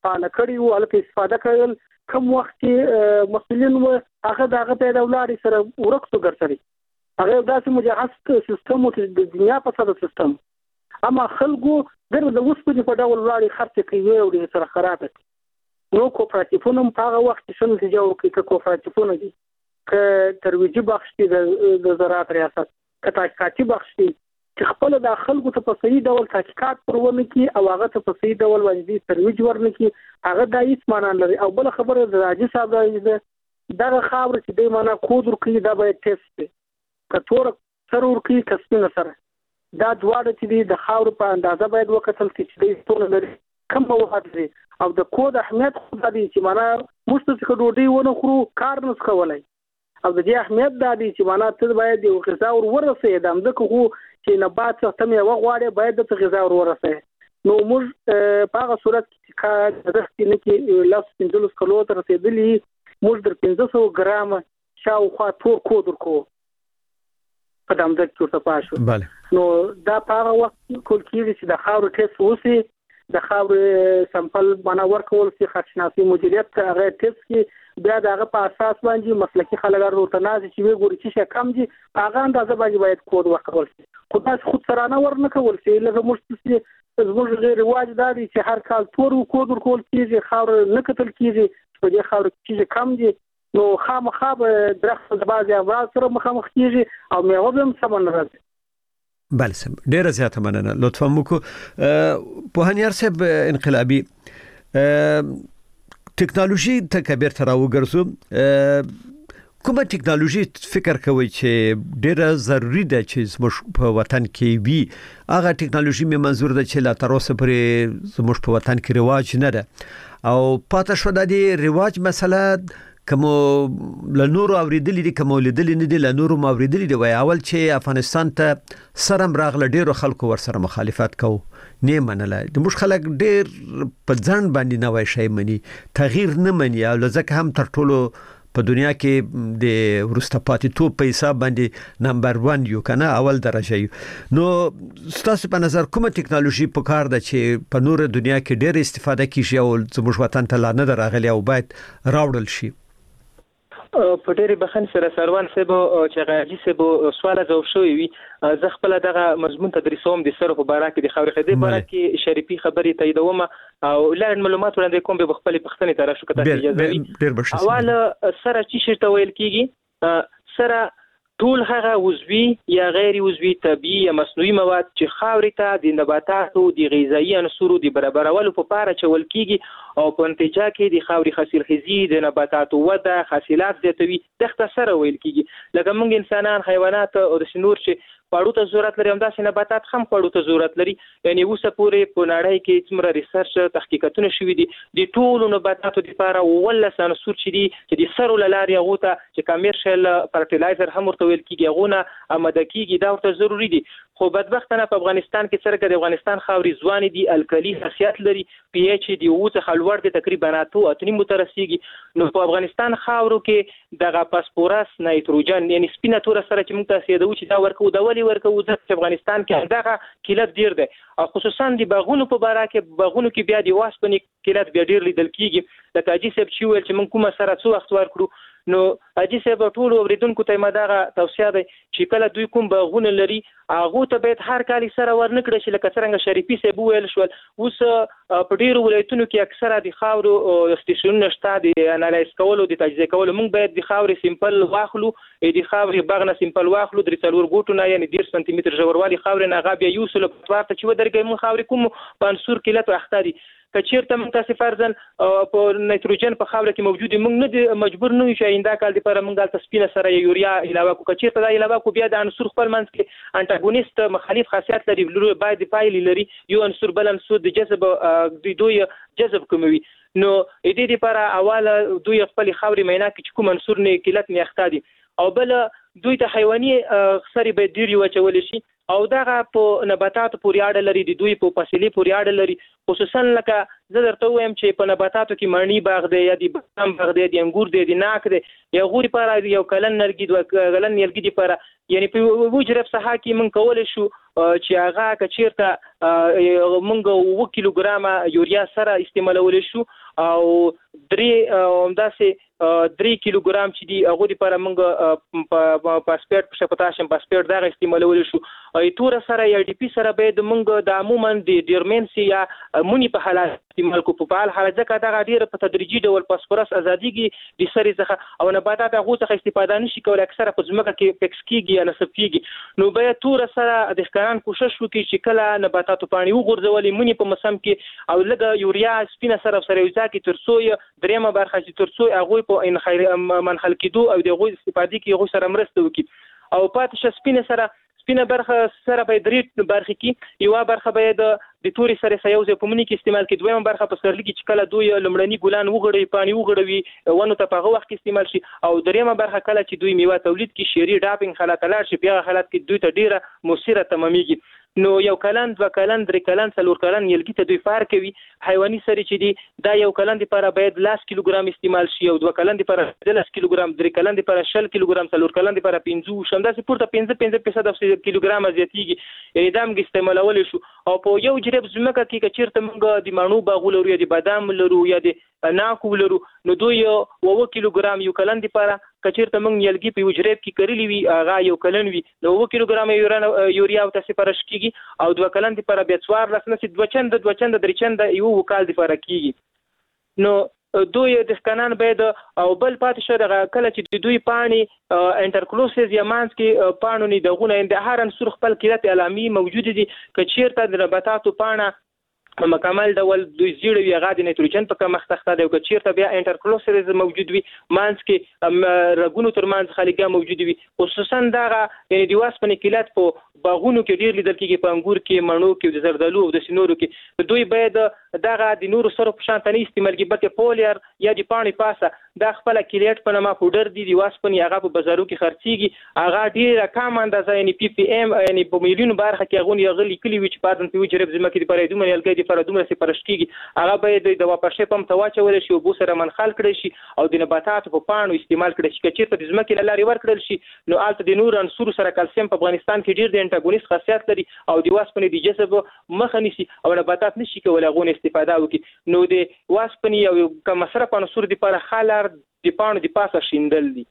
فعال کړي او الکه استفاده کړل کوم وخت چې مسؤلین و هغه دغه په دولاري سره ورکسو ګرځري هغه داسې مجهز سیستم او د دنیا په ساده سیستم اما خلکو د وسپنې په ډول وړاندې خرڅ کوي او د سره خراب نو کوپراتیفونه په هغه وخت کې شنو چې جوړ کړي کوپراتیفونه دي ک ترویجي بخش دي د زراعت ریاست کتاکاتی بخش دي چې خپل د خلکو ته په صحیح ډول تحقیقات پرونه کی او هغه ته په صحیح ډول باندې ترویج ورنه کی هغه د هیڅ معنا لري او بل خبره د راځي صاحب راځي دا خبره چې د معنا کود ورکړي دا باید ټیسټ کتور سره ورکړي کسبینه سره دا دواړه چې د خاور په اندازه باید وکتل چې د ټول لري کم مواد لري او د کود اهمیت خو د دې چې معنا مستقیق ډوډۍ ونه خورو کار نه کولای او د دې اهمیت د دې چې معنا ته باید یو غذا ورسې د امزکه خو چې نبات څخه مې وغواړي باید د غذا ورسې نو موږ په هغه صورت کې کار درته نه کې لاس 15 کیلو تر رسیدلی موږ در 1500 ګرام شاوخوا تور کود ورکو په دامدک کې ورته پاشو bale نو دا په هغه وخت کول کېږي چې د خاور ټیسټ وسی د خاور سمپل معنا ورکول چې خدشناسي مدیریت هغه ټیسټ کې بیا دغه په اساس باندې مسلکي خلګار ورته نازي چې وی ګوري چې کم دي هغه اندازه باید کود ورکول شي خو تاسو خود سرانه ورنه کول شي لکه موږ زموږ غیر رواج دادي چې هر کال تور کود ورکول کیږي خاور نه کتل کیږي په دې خاور کې کم دي نو خامخا درخت د بازي امراض سره مخامخ کیږي او میوه هم سمون راځي بله سم ډیره زیاته مننه لطفا موکو پوهنیار صاحب انقلابی ټیکنالوژي ته کبیر تر وګرځو کومه ټیکنالوژي فکر کوي چې ډیره ضروری ده چې زموږ په وطن کې وي هغه ټیکنالوژي مې منظور ده چې لا تر اوسه پرې زموږ په وطن کې رواج نه ده او پاتې شو د دې رواج مسله کوم له نورو اوریدلې دي کوم لیدلې نه دي له نورو اوریدلې دي وای اول چې افغانستان ته سرم راغله ډیرو خلکو ورسره مخالفت کو نه منله د مش خلک ډیر په ځان باندې نوې شي مني تغییر نه مني او لکه هم تر ټولو په دنیا کې د ورسته پاتې تو په حساب باندې نمبر 1 یو کنه اول درجه یو نو ستاسو په نظر کومه ټیکنالوژي په کار ده چې په نور دنیا کې ډیر استفاده کیږي او زموږ وطن ته لا نه درغلي او باید راوړل شي په ډېرې بخښنې سره سروان صاحب چې غاجي صاحب سوال ځواب شوی وي زه خپل دغه مضمون تدریسوم د سره په باره کې د خاورې خدای باره کې شریفي خبرې تاییدوم او لاندې معلومات وړاندې کوم به خپل پښتنې طرف شو کته اجازه وي اول سره چې شرط ویل کیږي سره ټول هغه عضوي یا غیر عضوي طبيعي یا مصنوعي مواد چې خاورې ته د نباتاتو د غذایی عناصرو د برابرولو په اړه چول کیږي او په نتیجه کې د خاورې حاصلخیزي د نباتاتو وده حاصلات زیاتوي د اختصار ویل کیږي لکه موږ انسانان حیوانات او د شنور چې پاړو ته ضرورت لري همداسې نباتات هم پاړو ته ضرورت لري یعنی اوسه پورې په نړۍ کې څومره ریسرچ تحقیقاتونه شوي دي د ټولو نباتاتو لپاره ولس عناصر چې د سرو لاري هغه ته چې کمرشل فرټیلایزر هم ورته ویل کیږي هغه نه آماده کیږي دا ورته ضروری دي خو بدبختانه په افغانستان کې سره د افغانستان خاورې ځواني دي الکلی خاصیت لري پی ایچ دی اوسه خلوړ د تقریبا 8.5 مترسيږي نو په افغانستان خاورو کې دغه فاسفورس نایتروجن یعنی سپینه تور سره چې موږ تاسو یادو چې دا ورکو د ولی ورکو د افغانستان کې دغه کیلت ډیر دی او خصوصا د باغونو په باره کې باغونو کې بیا د واسپنې کیلت بیا ډیر لیدل کیږي لکه اجي سب چې ویل چې موږ کومه سره څو وخت ورکړو نو اجي سب ټول اوریدونکو ته مداغه توصيه ده چې کله دوی کوم باغونه لري هغه ته باید هر کال سره ورنکړي چې لکه څنګه شریفي سب ویل شو اوس په ډیرو ولایتونو کې اکثره د خاورو سټیشنونه شته د انالیز کولو د تجزیه کولو موږ باید د خاورې سیمپل واخلو د خاورې باغنه سیمپل واخلو د 4 ګوټونه یعنی 10 سانتي متر ژوروالي خاورې نه غابیا یوسل په ورته چې ودرګي موږ خاورې کوم په انصور کیلت اخته دي کچیرته موږ تاسو فرضاً په نایتروجن په خاوره کې موجود موږ نه مجبور نه یو چې انده کال لپاره موږ د سپینه سره یوریا علاوه کو کچیرته دا علاوه کو بیا د عنصر خپل منځ کې انټاګونیست مخالف خاصیت لري باید پایلی لري یو عنصر بل عنصر د جذب دوی جذب کوي نو د دې لپاره اوله دوی خپل خاورې مینا کې کوم عنصر نه کیلت نه اخته دي او بل دوی ته حیواني خسرې به ډیر یو چول شي او دغه په نباتاتو پورې اړه لري د دوی په فاصله پورې اړه لري خصوصا لکه زه درته وایم چې په نباتاتو کې مڼی باغ دی یا د بادام باغ دی د انګور دی د ناک دی یا غوري پر یو کلن نرګي دوه کلن نرګي لپاره یعنی په وجرب ساحه کې من کول شو چې هغه کچیرته مونږ 1 کیلوګرام یوریا سره استعمالول شو او 3 کیلوګرام چې دی هغه لپاره موږ پاسپورت پوتاشیم پاسپورت دا استعمالول شو تور سره یا ډي پی سره به د موږ د عموما د ډیرمنسي یا مونی په حالت استعمال کو په حال ځکه دا ډیر په تدریجي ډول فاسفورس ازاديږي د سری څخه او نباتات هغه څخه استفاده نشي کولای اکثره په ځمکه کې فکس کیږي یا نصب کیږي نو به تور سره د ښکاران کوشش وکړي چې کله نباتات پانی وګرځولې مونی په موسم کې او لږه یوریا سپینه سره یوځا کې ترڅو دریمه برخه چې ترڅو هغه په ان خیر منحل کېدو او د غوي استفادې کې هغه سره مرسته وکړي او پاتې سپینه برخه سره به درې برخه کې یو برخه به د توري سره سيوزه په منی کې استعمال کې دویمه برخه په سرلګي چې کله دوی لمړني ګلان وغړي پانی وغړوي ونه ته په وخت کې استعمال شي او دریمه برخه کله چې دوی میوه تولید کې شيري ډاپینګ حالت لار شي په حالت کې دوی ته ډیره مؤثره تمامېږي نو یو کلن 2 کلن 3 کلن 4 کلن یلګي ته دوی فار کوي حیواني سری چې دی دا یو کلن لپاره باید 10 کیلوګرام استعمال شي او 2 کلن لپاره 10 کیلوګرام 3 کلن لپاره 10 کیلوګرام 4 کلن لپاره 15 شمداسي پورته 15% کیلوګرام زیاتیږي یعنی دا موږ استعمالول شو او په یو جریب زمکه کې چیرته موږ د مانو باغ لرو یا د بادام لرو یا د ناکو لرو نو دوی 1 کیلوګرام یو کلن لپاره کچیرته موږ یلګي په وجریب کې کړلی وی هغه یو کلن وی نو 1 کیلوګرام یوریا او تاسو پرش کیږي او 2 کلن لپاره به 4 لسنه 2 چند 3 چند یو وکال لپاره کیږي نو دوی د ښکانان باید او بل پاتې شو د کله چې دوی پانی انټرکلوسز یا مانس کې پانو نه دغونه د هر انصر خپل کلت علامي موجود دي کچیرته د نباتاتو پاڼه مکمل ډول دوی زیړ وی غاډ نایتروجن په کم مخته دی او چیرته بیا انټرکلوسرز موجود وي مانس کې رګونو ترمنځ خلیګه موجود وي خصوصا دا یعنی د واسپنې کلات په باغونو کې ډیر لیدل کېږي په انګور کې مڼو کې د زردالو او د سینورو کې دوی باید دغه د نورو سره په شان تنه استعمال کې بلکې پولیر یا د پانی پاسه دا خپل کلیټ په نامه پودر دي د واسپنې هغه په بازارو کې خرڅيږي هغه ډیره کم اندازه یعنی پی پی ام یعنی په میلیون برخه کې غونې غلي کلی وی چې پاتن په وجرب زمکه د پرې دومره یلګي د پرې دومره سپارښت کیږي هغه باید د واپسې پم تواچول شي او بو سره منخل کړي شي او د نباتات په پانو استعمال کړي شي چې په زمکه لاري ور کړل شي نو الته د نور عنصر سره کلسیم په افغانستان کې ډیر د انټاګونیست خاصیت لري او د واسپنې د جذب مخه نیسي او نباتات نشي کولای غون استفاده وکړي نو د واسپنې او کوم مصرف عنصر د پر خالر د پانو د پاسه شیندل دي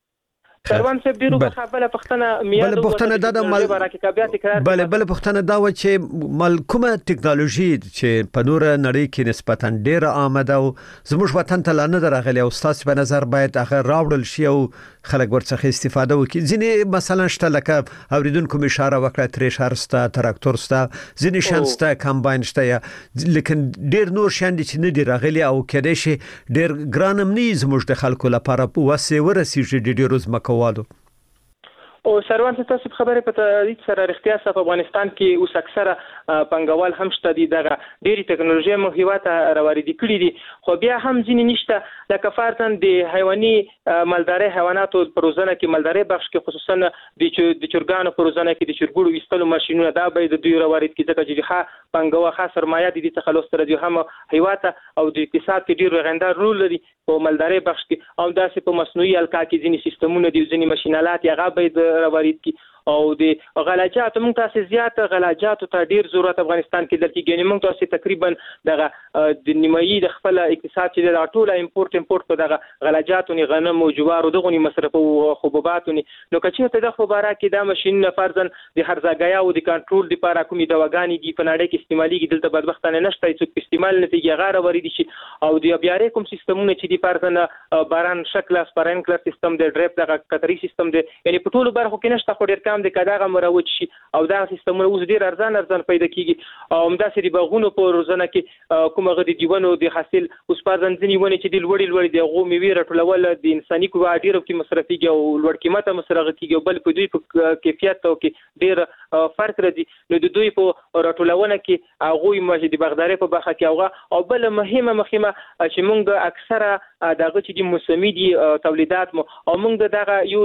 سروان صاحب ډیرو بل پښتنه میاد بل پښتنه د مل بل پښتنه دا و چې مل کومه ټکنالوژي چې په نور نړۍ کې نسبتا ډیره آمده او زموږ وطن ته لانه درغلي او تاسو په نظر باید هغه راوړل شي او خلک ورڅخه استفاده وکړي ځینې مثلا شته لکه اوریدونکو اشاره وکړه تریشر ستا تراکتور ستا ځینې شان ستا کمباین شته یا لیکن ډیر نور شان چې نه دی راغلي او کېدای شي ډیر ګرانم نه زموږ د خلکو لپاره وسه ورسیږي ډیر روز مکوالو او سروان تاسو خبره په تدریج سره اړتیا په افغانستان کې اوس اکثره پنګوال هم شته دي دغه ډېری ټکنالوژي مو هیواته راوړي کړي دي خو بیا هم ځینې نشته لکه فرضاً د حیواني مالداري حیواناتو پروزنه کې مالداري بخش کې خصوصا د چرګانو پروزنه کې د چرګوړو وستلو ماشينونه دا به د دوی راوړي کې ځکه چې ښه پنګوا خاص سرمایه دي د تخلص تر دي هم هیواته او د اقتصاد کې ډیر غندار رول لري په مالداري بخش کې او داسې په مصنوعي الکا کې ځینې سیستمونه دي ځینې ماشينالات هغه به راوړي کی او د غلاجات موږ تاسو زیات غلاجات ته ډیر ضرورت افغانستان کې درکې موږ تاسو تقریبا دغه د نیمایي د خپل اقتصاد چې د ټوله امپورت په دغه غلاجاتو نه غنم او جوار او دغه مصرف او حبوبات نو کچې ته د خبره کې د ماشين فرضاً د هرزاګیا او د کنټرول لپاره کومې دواګانې دي په نړۍ کې استعمالي دلته بدبختانه نشته چې استعمال نتیجه غاره ورې دي او د بیا کوم سیستمونه چې د فرضاً باران شکل اسپرینکلر سیستم د ډریپ دغه قطري سیستم دی یعنی په ټولو برخو کې نشته خو ډیر کم د کداغه مروج شي او دا سیستمونه اوس ډیر ارزان پیدا کیږي او همداسې د باغونو په روزنه کې کومه غدي دیونو د حاصل اوس پرځن ځنی ونه چې د لوړی د غو میوه راټولول د انساني کوه ډیر کې مصرفيږي او لوړ قیمته مصرفه کیږي او بل په دوی په کیفیت او کې ډیر فرق راځي نو د دوی په راټولونه کې هغه مجدي بغداري په برخه کې هغه او بل مهمه چې موږ اکثره دغه چې د موسمي دي تولیدات او موږ دغه یو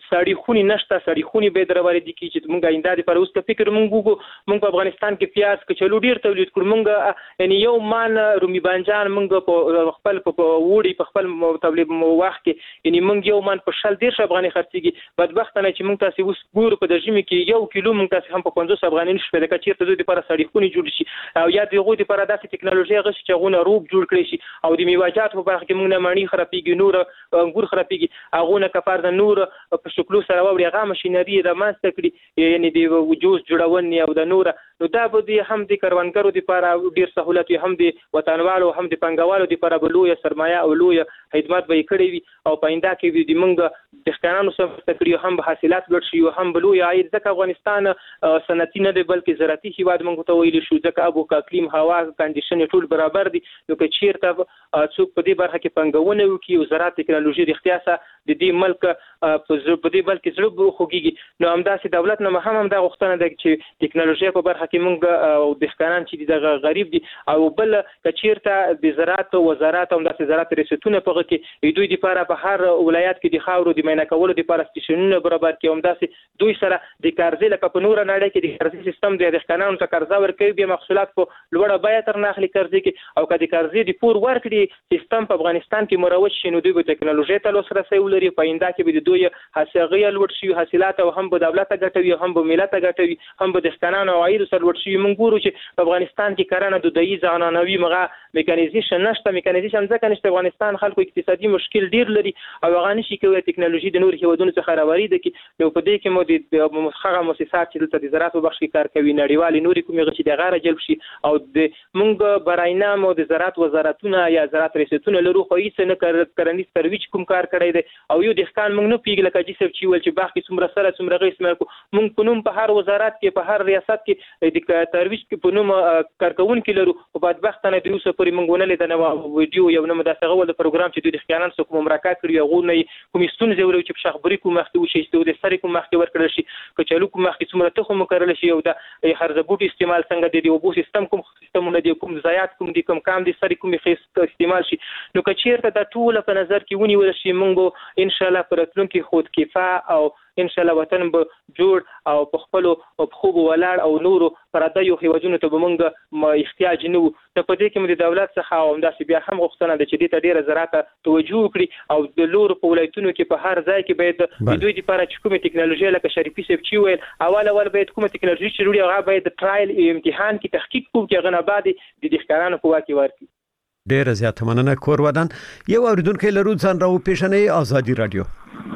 سړی خوني نشته سړی خوني به درواردي کی چې مونږه اندازې پر اوس فکر مونږ په افغانستان کې پیاز کچلو ډیر تولید کړو مونږ یعنی یو مان رومي بانجان مونږ په خپل په وړي په خپل تولید وخت کې یعنی مونږ یو مان په شل 10 افغاني خرڅيږي بدبختانه چې مونږ تاسو اوس ګورو په دژمه کې 1 کیلو مونږ تاسو هم په 50 افغاني نشو د کچیر ته د لپاره سړی خوني جوړ شي او یا دغه د لپاره داسې ټکنالوژي غش چې غونه روب جوړ کړی شي او د میوه‌جات په برخه کې مونږ نه مانی خرابېږي نور انګور خرابېږي هغه کفار د نور په شکلو سره وړي هغه ماشينري د ماسته کړی یعنی د جوس جوړونې او د نور نو دا به د هم د کروندګرو لپاره ډیر سہولت هم د وطنوالو هم د پنګوالو لپاره بلوي سرمایه او لوی خدمات به کړی وي او پاینده کې د منګ د ښکارانو سره تکړه هم حاصلات لوړ شي او هم بلوي عاید ځکه افغانستان صنعتي نه دی بلکې زراعتي هیواد موږ ته ویل شو ځکه ابو اقلیم هوا کنډیشن ټول برابر دي نو که چیرته څوک په دې برخه کې پنګونه وکړي او زراعت ټکنالوژي د اختیاسه د دې ملک په دې بلکې زړه خوږيږي نو همداسې دولت نه هم دا غوښتنه ده چې ټکنالوژي په برخه کې موږ او د ښکاران چې د غریب دي او بل کچیرته د زراعت وزارت هم د زراعت ریاستونه په کې دوی د لپاره په هر ولایت کې د خاورو د مینه کولو لپاره سټیشنونه برابر کې هم داسې دوی سره د قرضې لکه په نور نړۍ کې د قرضې سیستم د ښکارانو ته قرضه ورکوي به محصولات په لوړه بیه تر نه اخلي قرضې کې او کله د قرضې د پور ورکړي سیستم په افغانستان کې مروج شي نو دوی به ټکنالوژي ته لاسرسي ولري په آینده کې به دوی حاصلات لوړ شي حاصلات او هم به دولت ګټوي هم به ملت ګټوي هم به د ښکارانو عاید سره لوړ شي موږ ګورو چې په افغانستان کې کرنه د دایي ځانانوي مغه میکانیزیشن نشته میکانیزیشن ځکه نشته افغانستان خلکو اقتصادي مشکل ډیر لري او هغه نشي کوي ټکنالوژي د نور هیوادونو څخه راوړي د کې نو په دې کې مو د هغه مؤسسات چې د زراعت په بخش کې کار کوي نړیوالې نوري کومې غشي د غاره جلب شي او د مونږ براینا مو د زراعت وزارتونه یا زراعت ریاستونه لرو خو هیڅ نه کرنیز ترویج کوم کار کړی دی او یو د ښکان مونږ نه پیګل کجې سب چې ول چې باغ کې څومره سره څومره غیس مونږ په نوم په هر وزارت کې په هر ریاست کې د ترویج کې په نوم کارکون کې لرو او بدبختانه د اوسه پورې مونږ نه لیدنه ویډیو یو نه مدافع ول پروګرام چې د ښکانان سره کوم مرکه کړی هغه نه کوم ستونزې ورو چې په شخبري کوم مخته وشي د سری کوم مخته ورکړل شي کچالو کوم مخته څومره ته کوم کړل شي او د هرزبوټ استعمال څنګه د اوبو سیستم کوم سیستمونه دي کوم ضایعات کوم دي کوم کام دي سری کوم خیس استعمال شي نو کچیرته د ټول په نظر کې ونیول شي مونږ ان شاء الله پرتلونکو خود کفا او ان شاء الله وطن به جوړ او په خپل او خوب ولاړ او نورو پردیو هیوادونو ته به مونږ احتیاج نه وو ته په دې کې مو د دولت څخه او همداسې بیا هم غوښتنه ده چې دې ته ډیره زراعت توجه وکړي او د لور په ولایتونو کې په هر ځای کې باید دوی لپاره چې کومه ټکنالوژي لکه شریفي سیب چې ویل اول باید کومه ټکنالوژي چې جوړي هغه باید ټرایل امتحان کې تحقیق کوي چې غنه بعد د ښکارانو په واکي ورکړي ډیره زیاته مننه کور ودان یو اوریدونکو لرو ځان راو پیښنې آزادي رادیو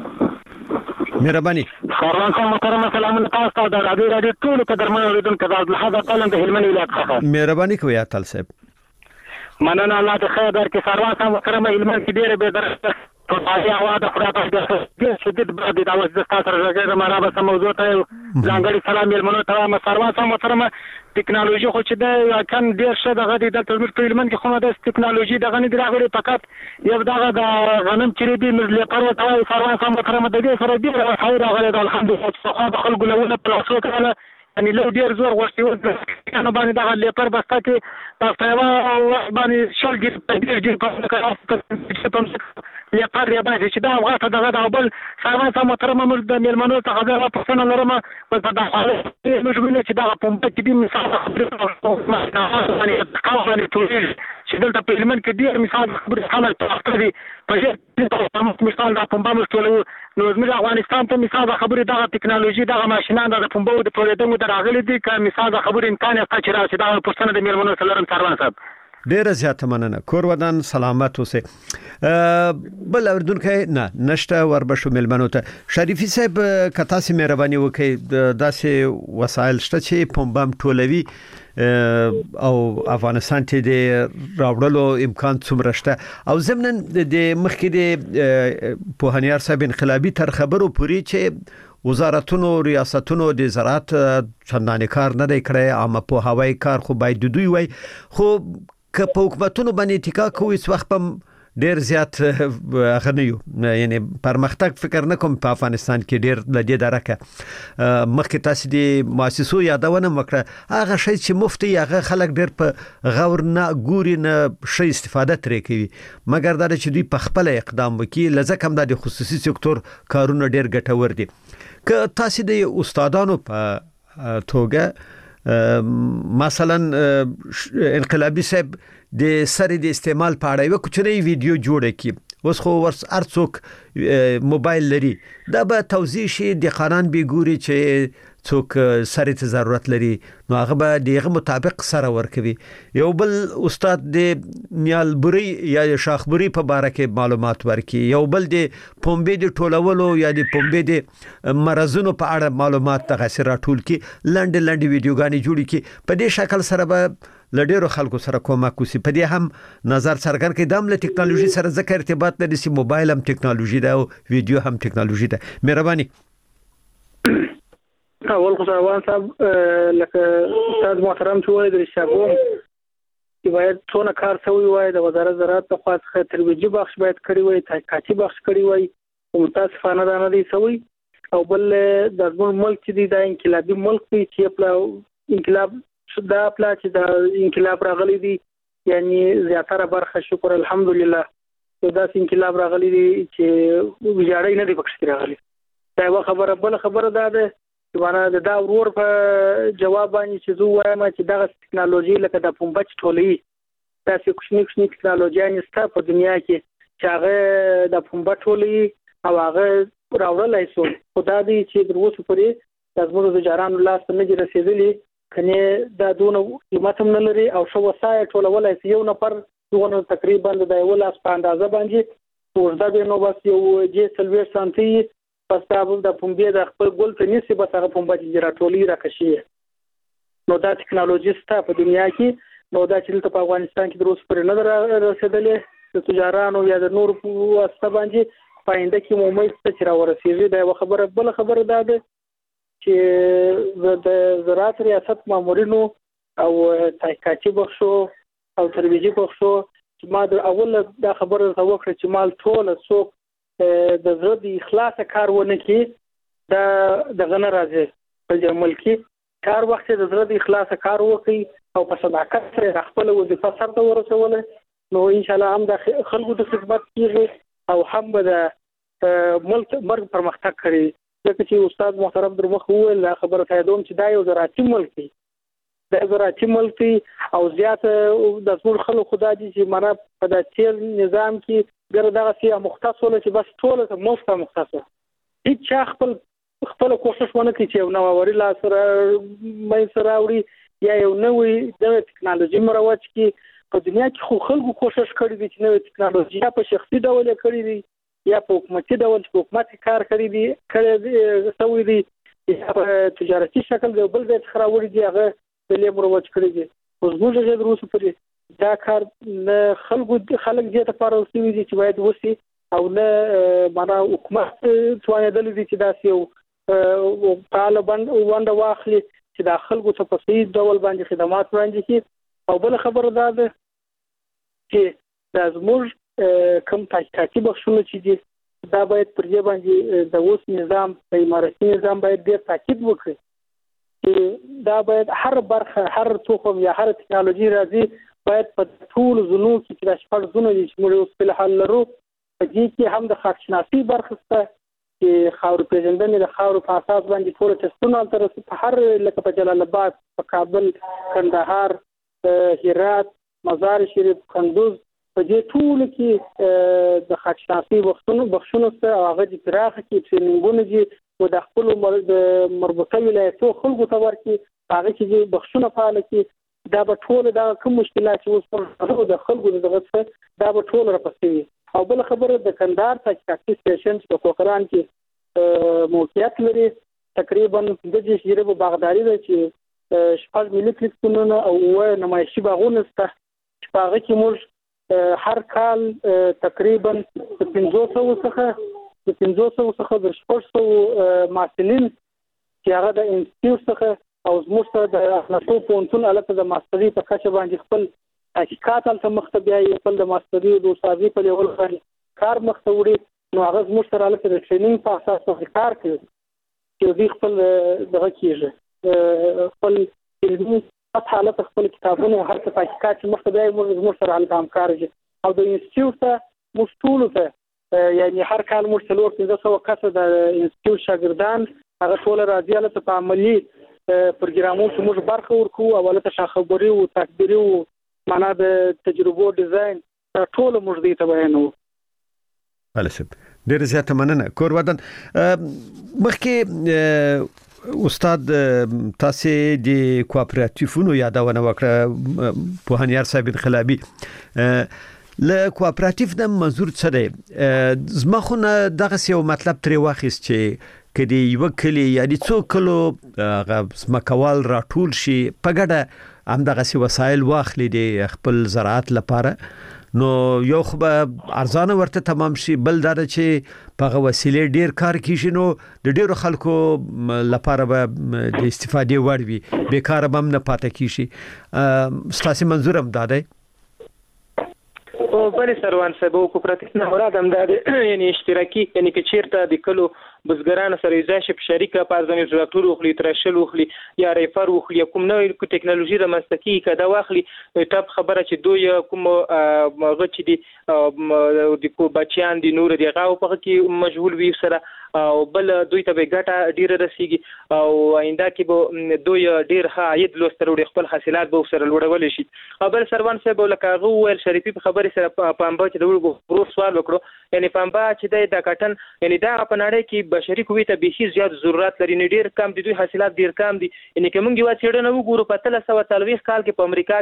مهرباني خروان صاحب محترم سلامونه تاسو ته د رادیو ټول قدرمن اوریدونکو ته د لحاظه قلم د هلمند ولایت څخه مهرباني کوي اتل صاحب مننه الله ته خیر درکړي خروان صاحب محترم هلمند کې ډیره به درته یا واده خدای ته شدید بعد د اوس د تاسو راځي مرابه سم موضوع ته ځانګړي سلام یلمنو ته ما خروان صاحب محترم ټکنالوژي خو چې د کان ډیر شه دغه د تطبیق په هلمند کې خو د ټکنالوژي دغه نه راغلي فقط یو دغه د غنم چې دی مزل پرو ته خروان صاحب محترم د دې سره ډیر خیر راغلی الحمدلله خو خلکو له پلاسو کړه یعنی له ډیر زور غوښتي کنه باندې دغه لیپر بسته کې تاسو یو باندې شل ډیر په لیپر یا باندې چې دا وغه دغه د بل سروان صاحب محترم موږ د میلمنو څخه دا پښتنه لرم په دا حاله موږ ویني چې دا په کې دي مثال خبرې باندې ټول چې دلته په هلمند کې ډیر مثال خبرې حاله تاسو په مثال دا په باندې ټول نو زموږ افغانستان ته مثال خبرې دا ټکنالوژي دا ماشينان د پمبو د پروډکټونو دراغلي دي که مثال خبرې امکان یې چې راځي دا پښتنه د میلمنو سره لرم سروان صاحب ډیره زیاته مننه کور ودان سلامت اوسه بل اوردونکو نه نشته وربشو ملمنو ته شریفي صاحب کتا سي مهرباني وکي داسې وسایل شته چې پمبم ټولوي او افغانستان ته د راوړلو امکان څومره شته او زمنن د مخکې د پوهنیار صاحب انقلابي تر خبرو پوری چې وزارتونو ریاستونو د زراعت چندانې کار نه دی کړی عامه په هوای کار خو باید دوی وای خو که په حکومتونو باندې اتکا کوي څو وخت ډیر زیات غنیو یعنی پرمختګ فکر نه کوم په افغانستان کې ډیر لدی درکه مخکې تاسو د مؤسسو یادونه وکړه هغه شی چې مفتي هغه خلک ډیر په غور نه ګوري نه شي استفاده ترې کوي مګر دا چې دوی په خپل اقدام وکړي لزکه هم د خصوصي سکتور کارونه ډیر ګټور دي که تاسو د استادانو په توګه مثلا انقلابي صاحب د سری د استعمال په اړه یو کوچنی ویډیو جوړ کړي اوس خو ارڅوک موبایل لري دا به توضیح شي د قانون به ګوري چې څوک سری ته ضرورت لري نو هغه به دغه مطابق سره ورکوي یو بل استاد د نیالبوري یا شاخبوري په باره کې معلومات ورکړي یو بل د پومبې د ټولولو یا د پومبې د مرزونو په اړه معلومات تغسر راټول کړي لنډ ویډیوګانې جوړ کړي په دې شکل سره به لډیرو خلکو سره کومک وسی په دې هم نظر څرګند کړي د ټکنالوژي سره ذکر ارتباط لري چې موبایل هم ټکنالوژي ده او ویډیو هم ټکنالوژي ده مهرباني اول خو روان صاحب لکه استاد محترم چې وایي د شابوم چې باید څونه کار شوی وای د وزارت زراعت په خوا څخه ترویجي بخش باید کړی وای تحقیقاتي بخش کړی وای او متاسفانه دا نه دی شوی او بل د ملک چې د انقلابي ملک دی چې په انقلاب دا پلا چې د انقلاب راغلی دی یعنی زیاتره برخه شکر الحمدلله دا انقلاب راغلی دی چې ویجاړی نه دی پکې راغلی دا یو خبره بل خبره ده چې باندې دا ورور په جواب باندې چې زه وایم چې دا ټکنالوژي لکه د پمبچ ټولې دا څه کوچنی ټکنالوژي نشته په دنیا کې چې هغه د پمبچ ټولې او هغه راوړلای شو خدای دې چې دروسه پرې د زموږ د جارانو لاس نه دي رسیدلی کنه دا دونه قیمت هم نه لري او شو وسایل ټولولای شي یو نفر دونه تقریبا د یو لاس په اندازه باندې وردا به نو بس یو جې سلوي سانتي پس تاسو د پمبې د خپل ګل ته نسی به هغه پمبه چې راټولي راکشي نو دا ټکنالوژي ستا په دنیا کې نو دا چې په افغانستان کې دروس پر نه رسیدلې د تجارانو یا د نور واسطه باندې پاینده کې مومې څه را ورسیږي دا یو خبره بل خبره ده چې د زراعت ریاست مامورینو او تحقیقاتي بخشو او ترویجي بخشو چې ما د اول دا خبره وکړه چې مال ټول څوک د زړه د اخلاص کار ونه کړي دا د غن راځي په ملکی کار وخت د زړه د اخلاص کار وکړي او په صداقت سره خپل وظیفه سره ورسول نو ان شاء الله هم د خلکو د خدمت کیږي او هم د ملک مرګ پرمختګ کوي ځکه چې استاد محترم در مخ وویل خبره تاییدوم چې دا یو زراعتي ملک دی د زراعتي ملک او زیات د ټول خلکو خدای دي چې معنا په د تیل نظام کې ګر دغه سی مختص ول چې بس ټول ته مفته مختصه هیڅ خپل کوشش ونه کوي چې نو وری لا سره مې سره وړي یا یو نوې د ټکنالوژي مروج کې په دنیا کې خو خلکو کوشش کړی دي چې نوې ټکنالوژي په شخصي ډول کړی دي یا په حکومتي ډول چې حکومت کار کړی سوی دي یا په تجارتي شکل دی بل ځای څخه راوړي دي هغه د لیبر وچ کړی دي اوس موږ چې دروس پرې دا کار نه خلک دې ته پاره وسوي دي چې باید وسی او نه معنا حکومت توانېدل دي چې دا یو طالبان ونده واخلي چې د خلکو ته په صحیح ډول باندې خدمات وړاندې کړي او بل خبره ده چې د زموږ کم تحقیقاتي بخشونه چې دي دا باید پر دې باندې د اوس نظام د اماراتي نظام باید ډېر تاکید وکړي چې دا باید هر برخه هر توکم یا هر ټکنالوژي راځي باید په ټول زونو کې د شپږ زونو چې موږ اوس په حال لرو په دې کې هم د خاکشناسي برخه شته چې خاور پیژندنې د خاور په اساس باندې ټول ټسټونه تر په هر لکه په جلال آباد په کابل کندهار هرات مزار شریف کندوز په دې ټول کې د خاکشناسي بخښونو سره هغه د پراخه کې ټریننګونه دي او د خپل مربوطه ولایتو خلکو ته ورکړي هغه چې بخښونه فعال کړي دا به ټول دا کوم مشکلات چې اوس د خلکو دغه څه دا به ټول راپسوي او بل خبره د کندهار تحقیقاتي سټیشن په کوکران کې موقعیت لري تقریبا د جزیره په باغداري ده چې شپږ ملي کلیکونه او نمایشي باغونه شته چې هغه کې موږ هر کال تقریبا 500 څخه د 600 محصلین چې هغه د انسټیټیوټ څخه او زموږ د اخلاقو پونتون الته د ماستري په کچه باندې خپل حقیقت تل مخته بیا یو بل د ماستری او استادي په لیول باندې کار مخته وړي نو هغه زموږ سره لکه د ټریننګ په اساس باندې کار کوي چې دوی خپل دغه کېږي خپل علمي حالت خپل کتابونه هر څه په حقیقت چې مخته بیا زموږ سره حالت همکار دي او د انسټیټیوټ ته موږ ټول ته یعنی هر کال موږ 400 کسه د انسټیټیوټ شاګردان هغه ټول راځي له په عملی پروګرامونو چې موږ برخه ورکو اوله ته خبري او تکبیري او معنا د تجربو ډیزاین ټول موږ دې ته بیانو. ولسب ډیر زیاته مننه کور ودان مخکې استاد تاسو د کوآپراتیفونو یادونه وکړه پوهنیار صاحب انقلابی له کوآپراتیف د منظور څه دی زما خو نه دغه یو مطلب ترې واخیست چې کدی یو کلی یعنی څو کلو زمکوال راټول شي په ګډه هم دغه وسایل واخلي د خپل زراعت لپاره نو یو خو به ارزانه ورته تمام شي بل دا چې په هغه وسیلې ډیر کار کیږي نو د ډیرو خلکو لپاره به د استفادې وړ وي بیکاره به هم نه پاتې کیږي ستاسو منظور هم دا دی او بل سروان صاحب کوپراتیف نه مراد هم دا یعنی اشتراکي یعنی چې چیرته د کلو بزګرانو سره یې ځای شریکه پارځنې ټراکټور وخلي ترشل وخلي یا ریفر وخلي کوم نوې ټکنالوژي د مستکی کدا واخلي ټاپ خبره چې دوی کوم غچ دي د کو بچیان دي نور دی غاو په کې مشغول وي سره او بل دوی ته به ګټه ډیره رسیږي او آینده کې به دوی ډیر ښه عاید لوستر وړي خپل حاصلات به سره لوړول شي بل سروان صاحب لکه هغه ویل شریفي په خبره سره پامبا چې د ورو سوال وکړو یعنی پامبا چې د کاټن یعنی دا په نړۍ کې بشري قوت ته به زیات ضرورت لري نه ډیر کم دي دوی حاصلات ډیر کم دي یعنی کومه یو څېړنه وګورو په 340 کال کې په امریکا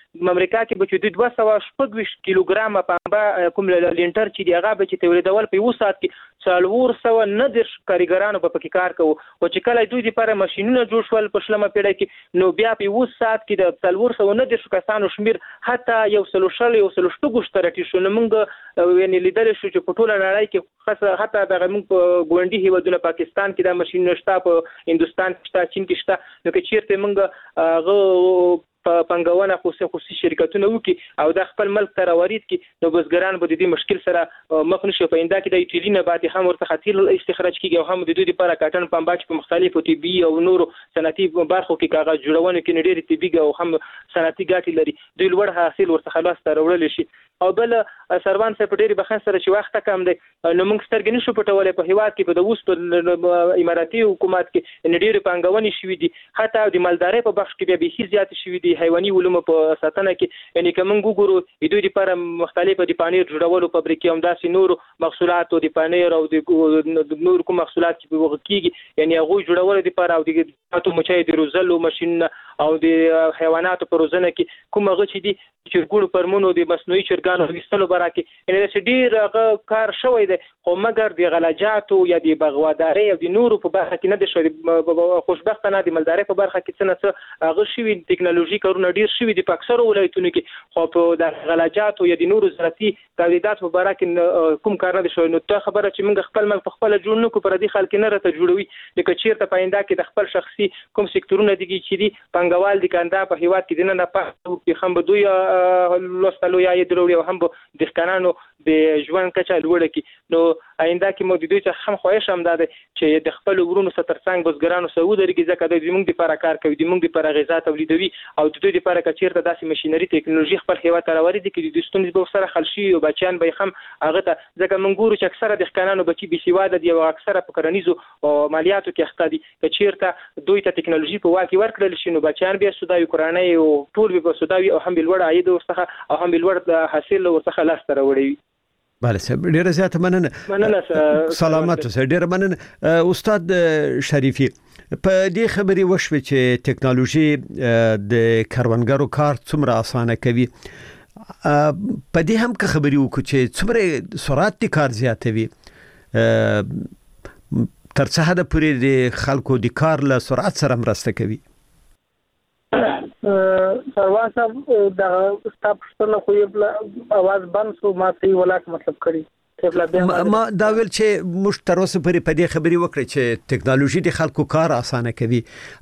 کې به چې 240 کیلوګرام پامبا کوم لینټر چې دی هغه به چې تولیدول په 1 ساعت کې 490 کاریګرانو په کې کار کوي او چې کله دوی لپاره ماشينونه جوړ شول په شلمه پیړۍ کې نو بیا په 1 ساعت کې د 490 کسانو شمیر حتی یو سلوشل یو سلوشتو ګشترټی شو نو موږ یعنی لیدل شو چې په ټوله نړۍ کې خاصه حتی د موږ په ګوندي هیوادونو پاکستان کې دا ماشين نشته په هندستان کې شته چین کې شته نو کې چیرته موږ غو په پنګونه خصوصي شرکتونه وکي او د خپل ملک ته راوړید کی نو بزګران به د دې مشکل سره مخ نشي په انده کې د ایټالیا بعد هم ورته خطر استخراج کیږي او هم د دوی لپاره کاټن پنبه په مختلفو طبي او نورو صنعتي برخو کې کاغذ جوړونه کې ډېری طبي او هم صنعتي ګټې لري دوی لوړ حاصل ورته خلاص راوړل شي او بل سروان صاحب ډېری بخښن سره چې وخت کم دی نو موږ سترګې نشو پټولې په هیواد کې په د اوس په اماراتي حکومت کې ډېری پنګونې شوې دي حتی د مالدارۍ په بخش کې به زیات شوې دي حیواني علوم په ساتنه کې یعنی کوم ګورو دوی لپاره مختلفه د پانیر جوړولو فابریکې هم داسې نور محصولات او د پانیر او د نور کوم محصولات چې په وګکیږي یعنی هغه جوړولو لپاره او د تاسو مچای د روزلو ماشين او د حیواناتو په روزنه کې کوم هغه چې دي چې ګورو پرمونو د مصنوعي چرګانو وستلو برکه یعنی چې ډیر کار شوی دی خو مګر د غلاجاتو یا د بغواداري او د نورو په برخه کې نه دي شوی خوشبختانه د مالدارۍ په برخه کې څه هغه شوی ټکنالوژي کارونه ډیر شوی د اکثر ولایتونو کې خو په د غلاجاتو یا د نورو زراعتي تولیدات په برخه کې کوم کار نه دي شوی نو ته خبره چې موږ خپل ملک په خپل جوړ نه کو پر دې خلک نه راته جوړوي لکه چیرته پاینده کې د خپل شخصي کوم سکتورونه دي چې دي پنګوال د کاندا په هیواد کې نه پاتې کې هم به دوی لوستلو یا د وروړي هم د ښکانانو د ژوند کچه لوړه کی نو آینده کې مو د دوی څخه هم خواهش هم ده چې د خپل ورونو سره څنګه بزګرانو سعودي درګي ځکه د موږ لپاره کار کوي د موږ لپاره غذا تولیدوي او د دوی لپاره کچیرته داسې ماشينري ټکنالوژي خپل هیواد ته راوړي دي چې د ستونزې به سره حل شي او بچیان به هم هغه ته ځکه موږ ګورو چې اکثره د ښکانانو بچي بي سیواده دي او اکثره په کرنیزو او مالیاتو کې اخته دي کچیرته دوی ته ټکنالوژي په واکه ورکړل شي نو بچیان به سوداوي کورانه او ټول به سوداوي او هم بلوړ عاید ورڅخه او هم بلوړ حاصل ورڅخه لاس ته راوړي بله صاحب ډیره زیاته مننه سلامات اوسئ ډیره مننه استاد شریفي په دې خبرې وشوه چې ټکنالوژي د کاروانګرو کار څومره اسانه کوي په دې هم که خبرې وکړو چې څومره سرعت د کار زیاتوي تر څه حد پورې د خلکو د کار له سرعت سره مرسته کوي سروان صاحب دا ستاسو خو یو आवाज بند شو ما ته ولاک مطلب کړی ما دا ویل چې موږ تر اوسه پورې په دې خبرې وکړې چې ټیکنالوژي د خلکو کار اسانه کوي.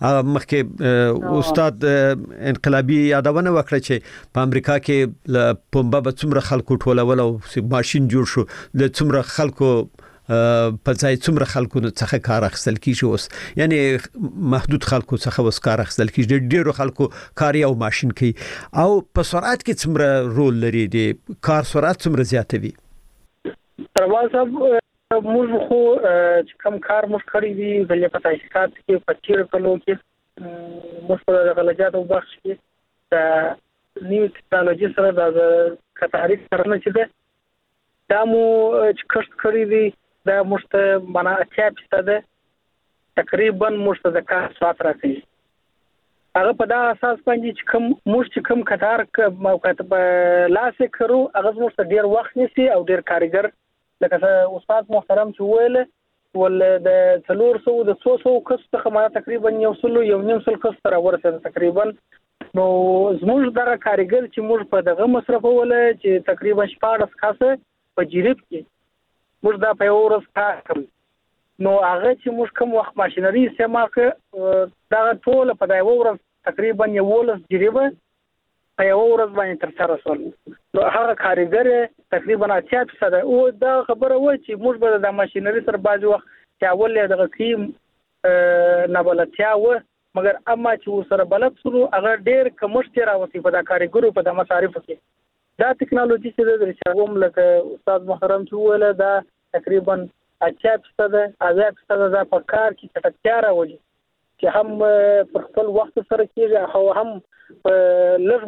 مخکې استاد انقلابي یادونه وکړه چې په امریکا کې پمبه به څومره خلکو ټولول او ماشين جوړ شو د څومره خلکو په ځای څومره خلکو څخه کار اخیستل کیږي. اوس یعنی محدود خلکو څخه اوس کار اخیستل کیږي، ډیرو خلکو کار یو ماشين کوي. او په سرعت کې څومره رول لري د کار سرعت څومره زیاتوي؟ سروال صاحب موږ خو چې کوم کار موږ کړی دی د په تحقیقات کې په تیر کلو کې موږ په غلجات او بخش کې د نیو ټیکنالوژي سره د کتاري سره چې ده دا مو چې کښت کړی دی دا موږ ته معنا 80% تقریبا موږ ته د کار سرعت راکړي. هغه په دا اساس باندې چې موږ چې کوم کتار موقعیت په لاسه کړو هغه موږ ته ډیر وخت نیسي او ډیر کارګر لکه استاد محترم چې ویل ول د 300 د 300 کس څخه ما تقریبا یو نیم سل کس تر ورسېد تقریبا. نو زموږ دغه کارګر چې موږ په دغه مصرفول چې تقریبا 14 کاسه په جریب کې موږ دا په یو ورځ کار کوي. نو هغه چې موږ کوم وخت ماشينري استعمال کړ دا ټول په دا یو ورځ تقریبا 11 جریبه په یو ورځ باندې تر سره شول. نو هغه کارګر تقریبا 80% او دا خبره و چې موږ به د ماشينري سره باندې وخت چې اول دغه کیم نه بلتیا و مګر اما چې سره بلد شو هغه ډیر کمشت راوتی په دا کارګرو په د مصارف کې. دا ټیکنالوژي چې د رښتوم لکه استاد محترم چې ویل دا تقریبا 80% دا په کار کې چټکتیا راوړي چې هم په خپل وخت سره کېږي او هم په لږ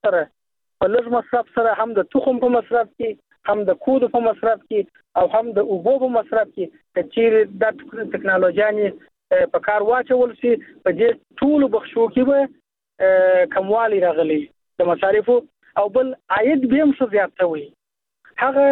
مصرف سره هم د تخم په مصرف کې هم د کود په مصرف کې او هم د اوبو په مصرف کې چې د ټیکنالوژي په کار واچول شي په دې ټول بخشو کې به کموالی راغلي د مصارفو او بل عاید به هم زیات وي. هغه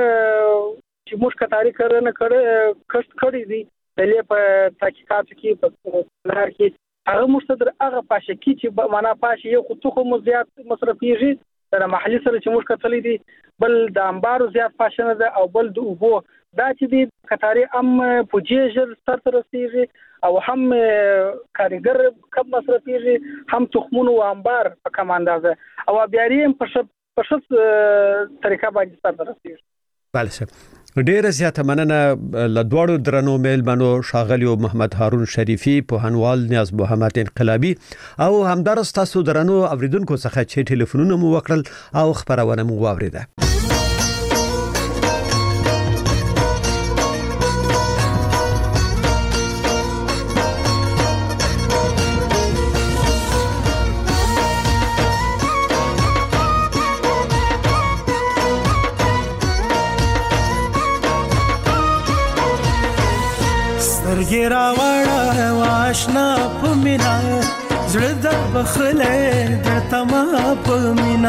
چې موږ کتاري کښت کړی دی د په تحقیقاتو کې په لار کې هغه مستدر هغه پاشه کې چې معنا پاشه یو خو خو زیات مصرفيږي د محلي سره چې موږ کتلې دي بل د انبارو زیات پاشه نه ده او بل د اوبو دا چې دی کتاري پوجيجر ستر رسیږي او هم کارګر کم مصرفيږي هم تخمونو او انبار په کم اندازه او بیا یې په شت طریقه باندې ستر رسیږي. بله سر ډیره زیاته مننه لدوړو درنو میلمنو شاغلی محمد هارون شریفی پوهنوال نیاز محمد انقلابی او همدارس تاسو درنو اوریدونکو څخه چې ټلیفونونه مو وکړل او خبرونه مو واوریده. ګیرا وړه واشنا پمینا زړه د بخله د تما پمینا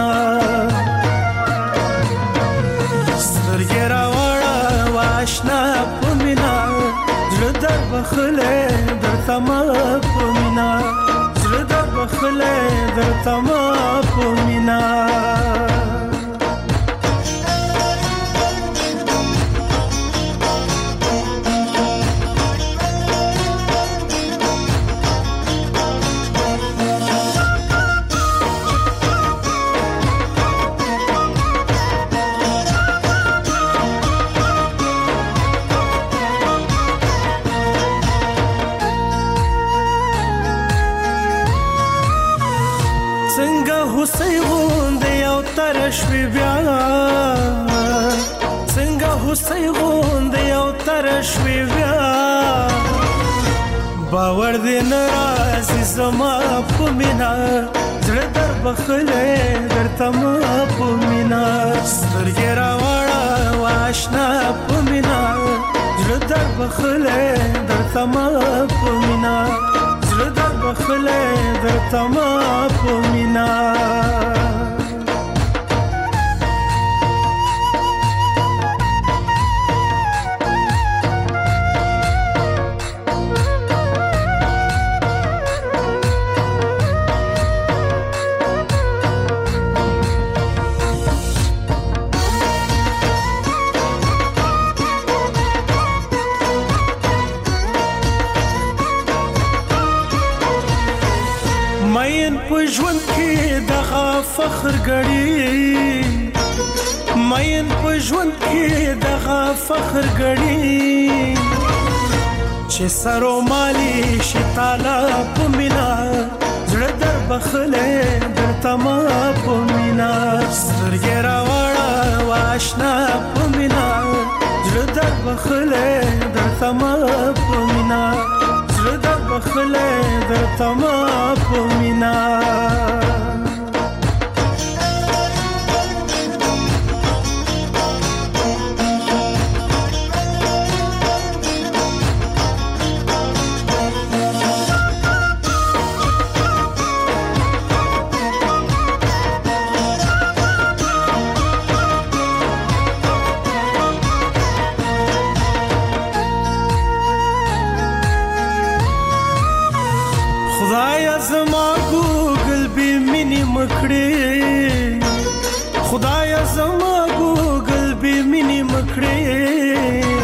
ګیرا وړه واشنا پمینا زړه د بخله د تما پمینا زړه د بخله د تما پمینا باور دې ناراضي زما په مینا زړه در بخله در تما په مینا سترګې راوړه واشنا په مینا زړه در بخله در تما په مینا زړه در بخله در تما په مینا مین په ژوند کې دغه فخر غړي مین په ژوند کې دغه فخر غړي چې سرو مالي شي تعالی په مینا زړه در بخله در تما په مینا سترګې راوړه واشنا په مینا زړه در بخله در تما په مینا زړه در بخله در تما په مینا خدایا زما ګوګل به مینې مکړې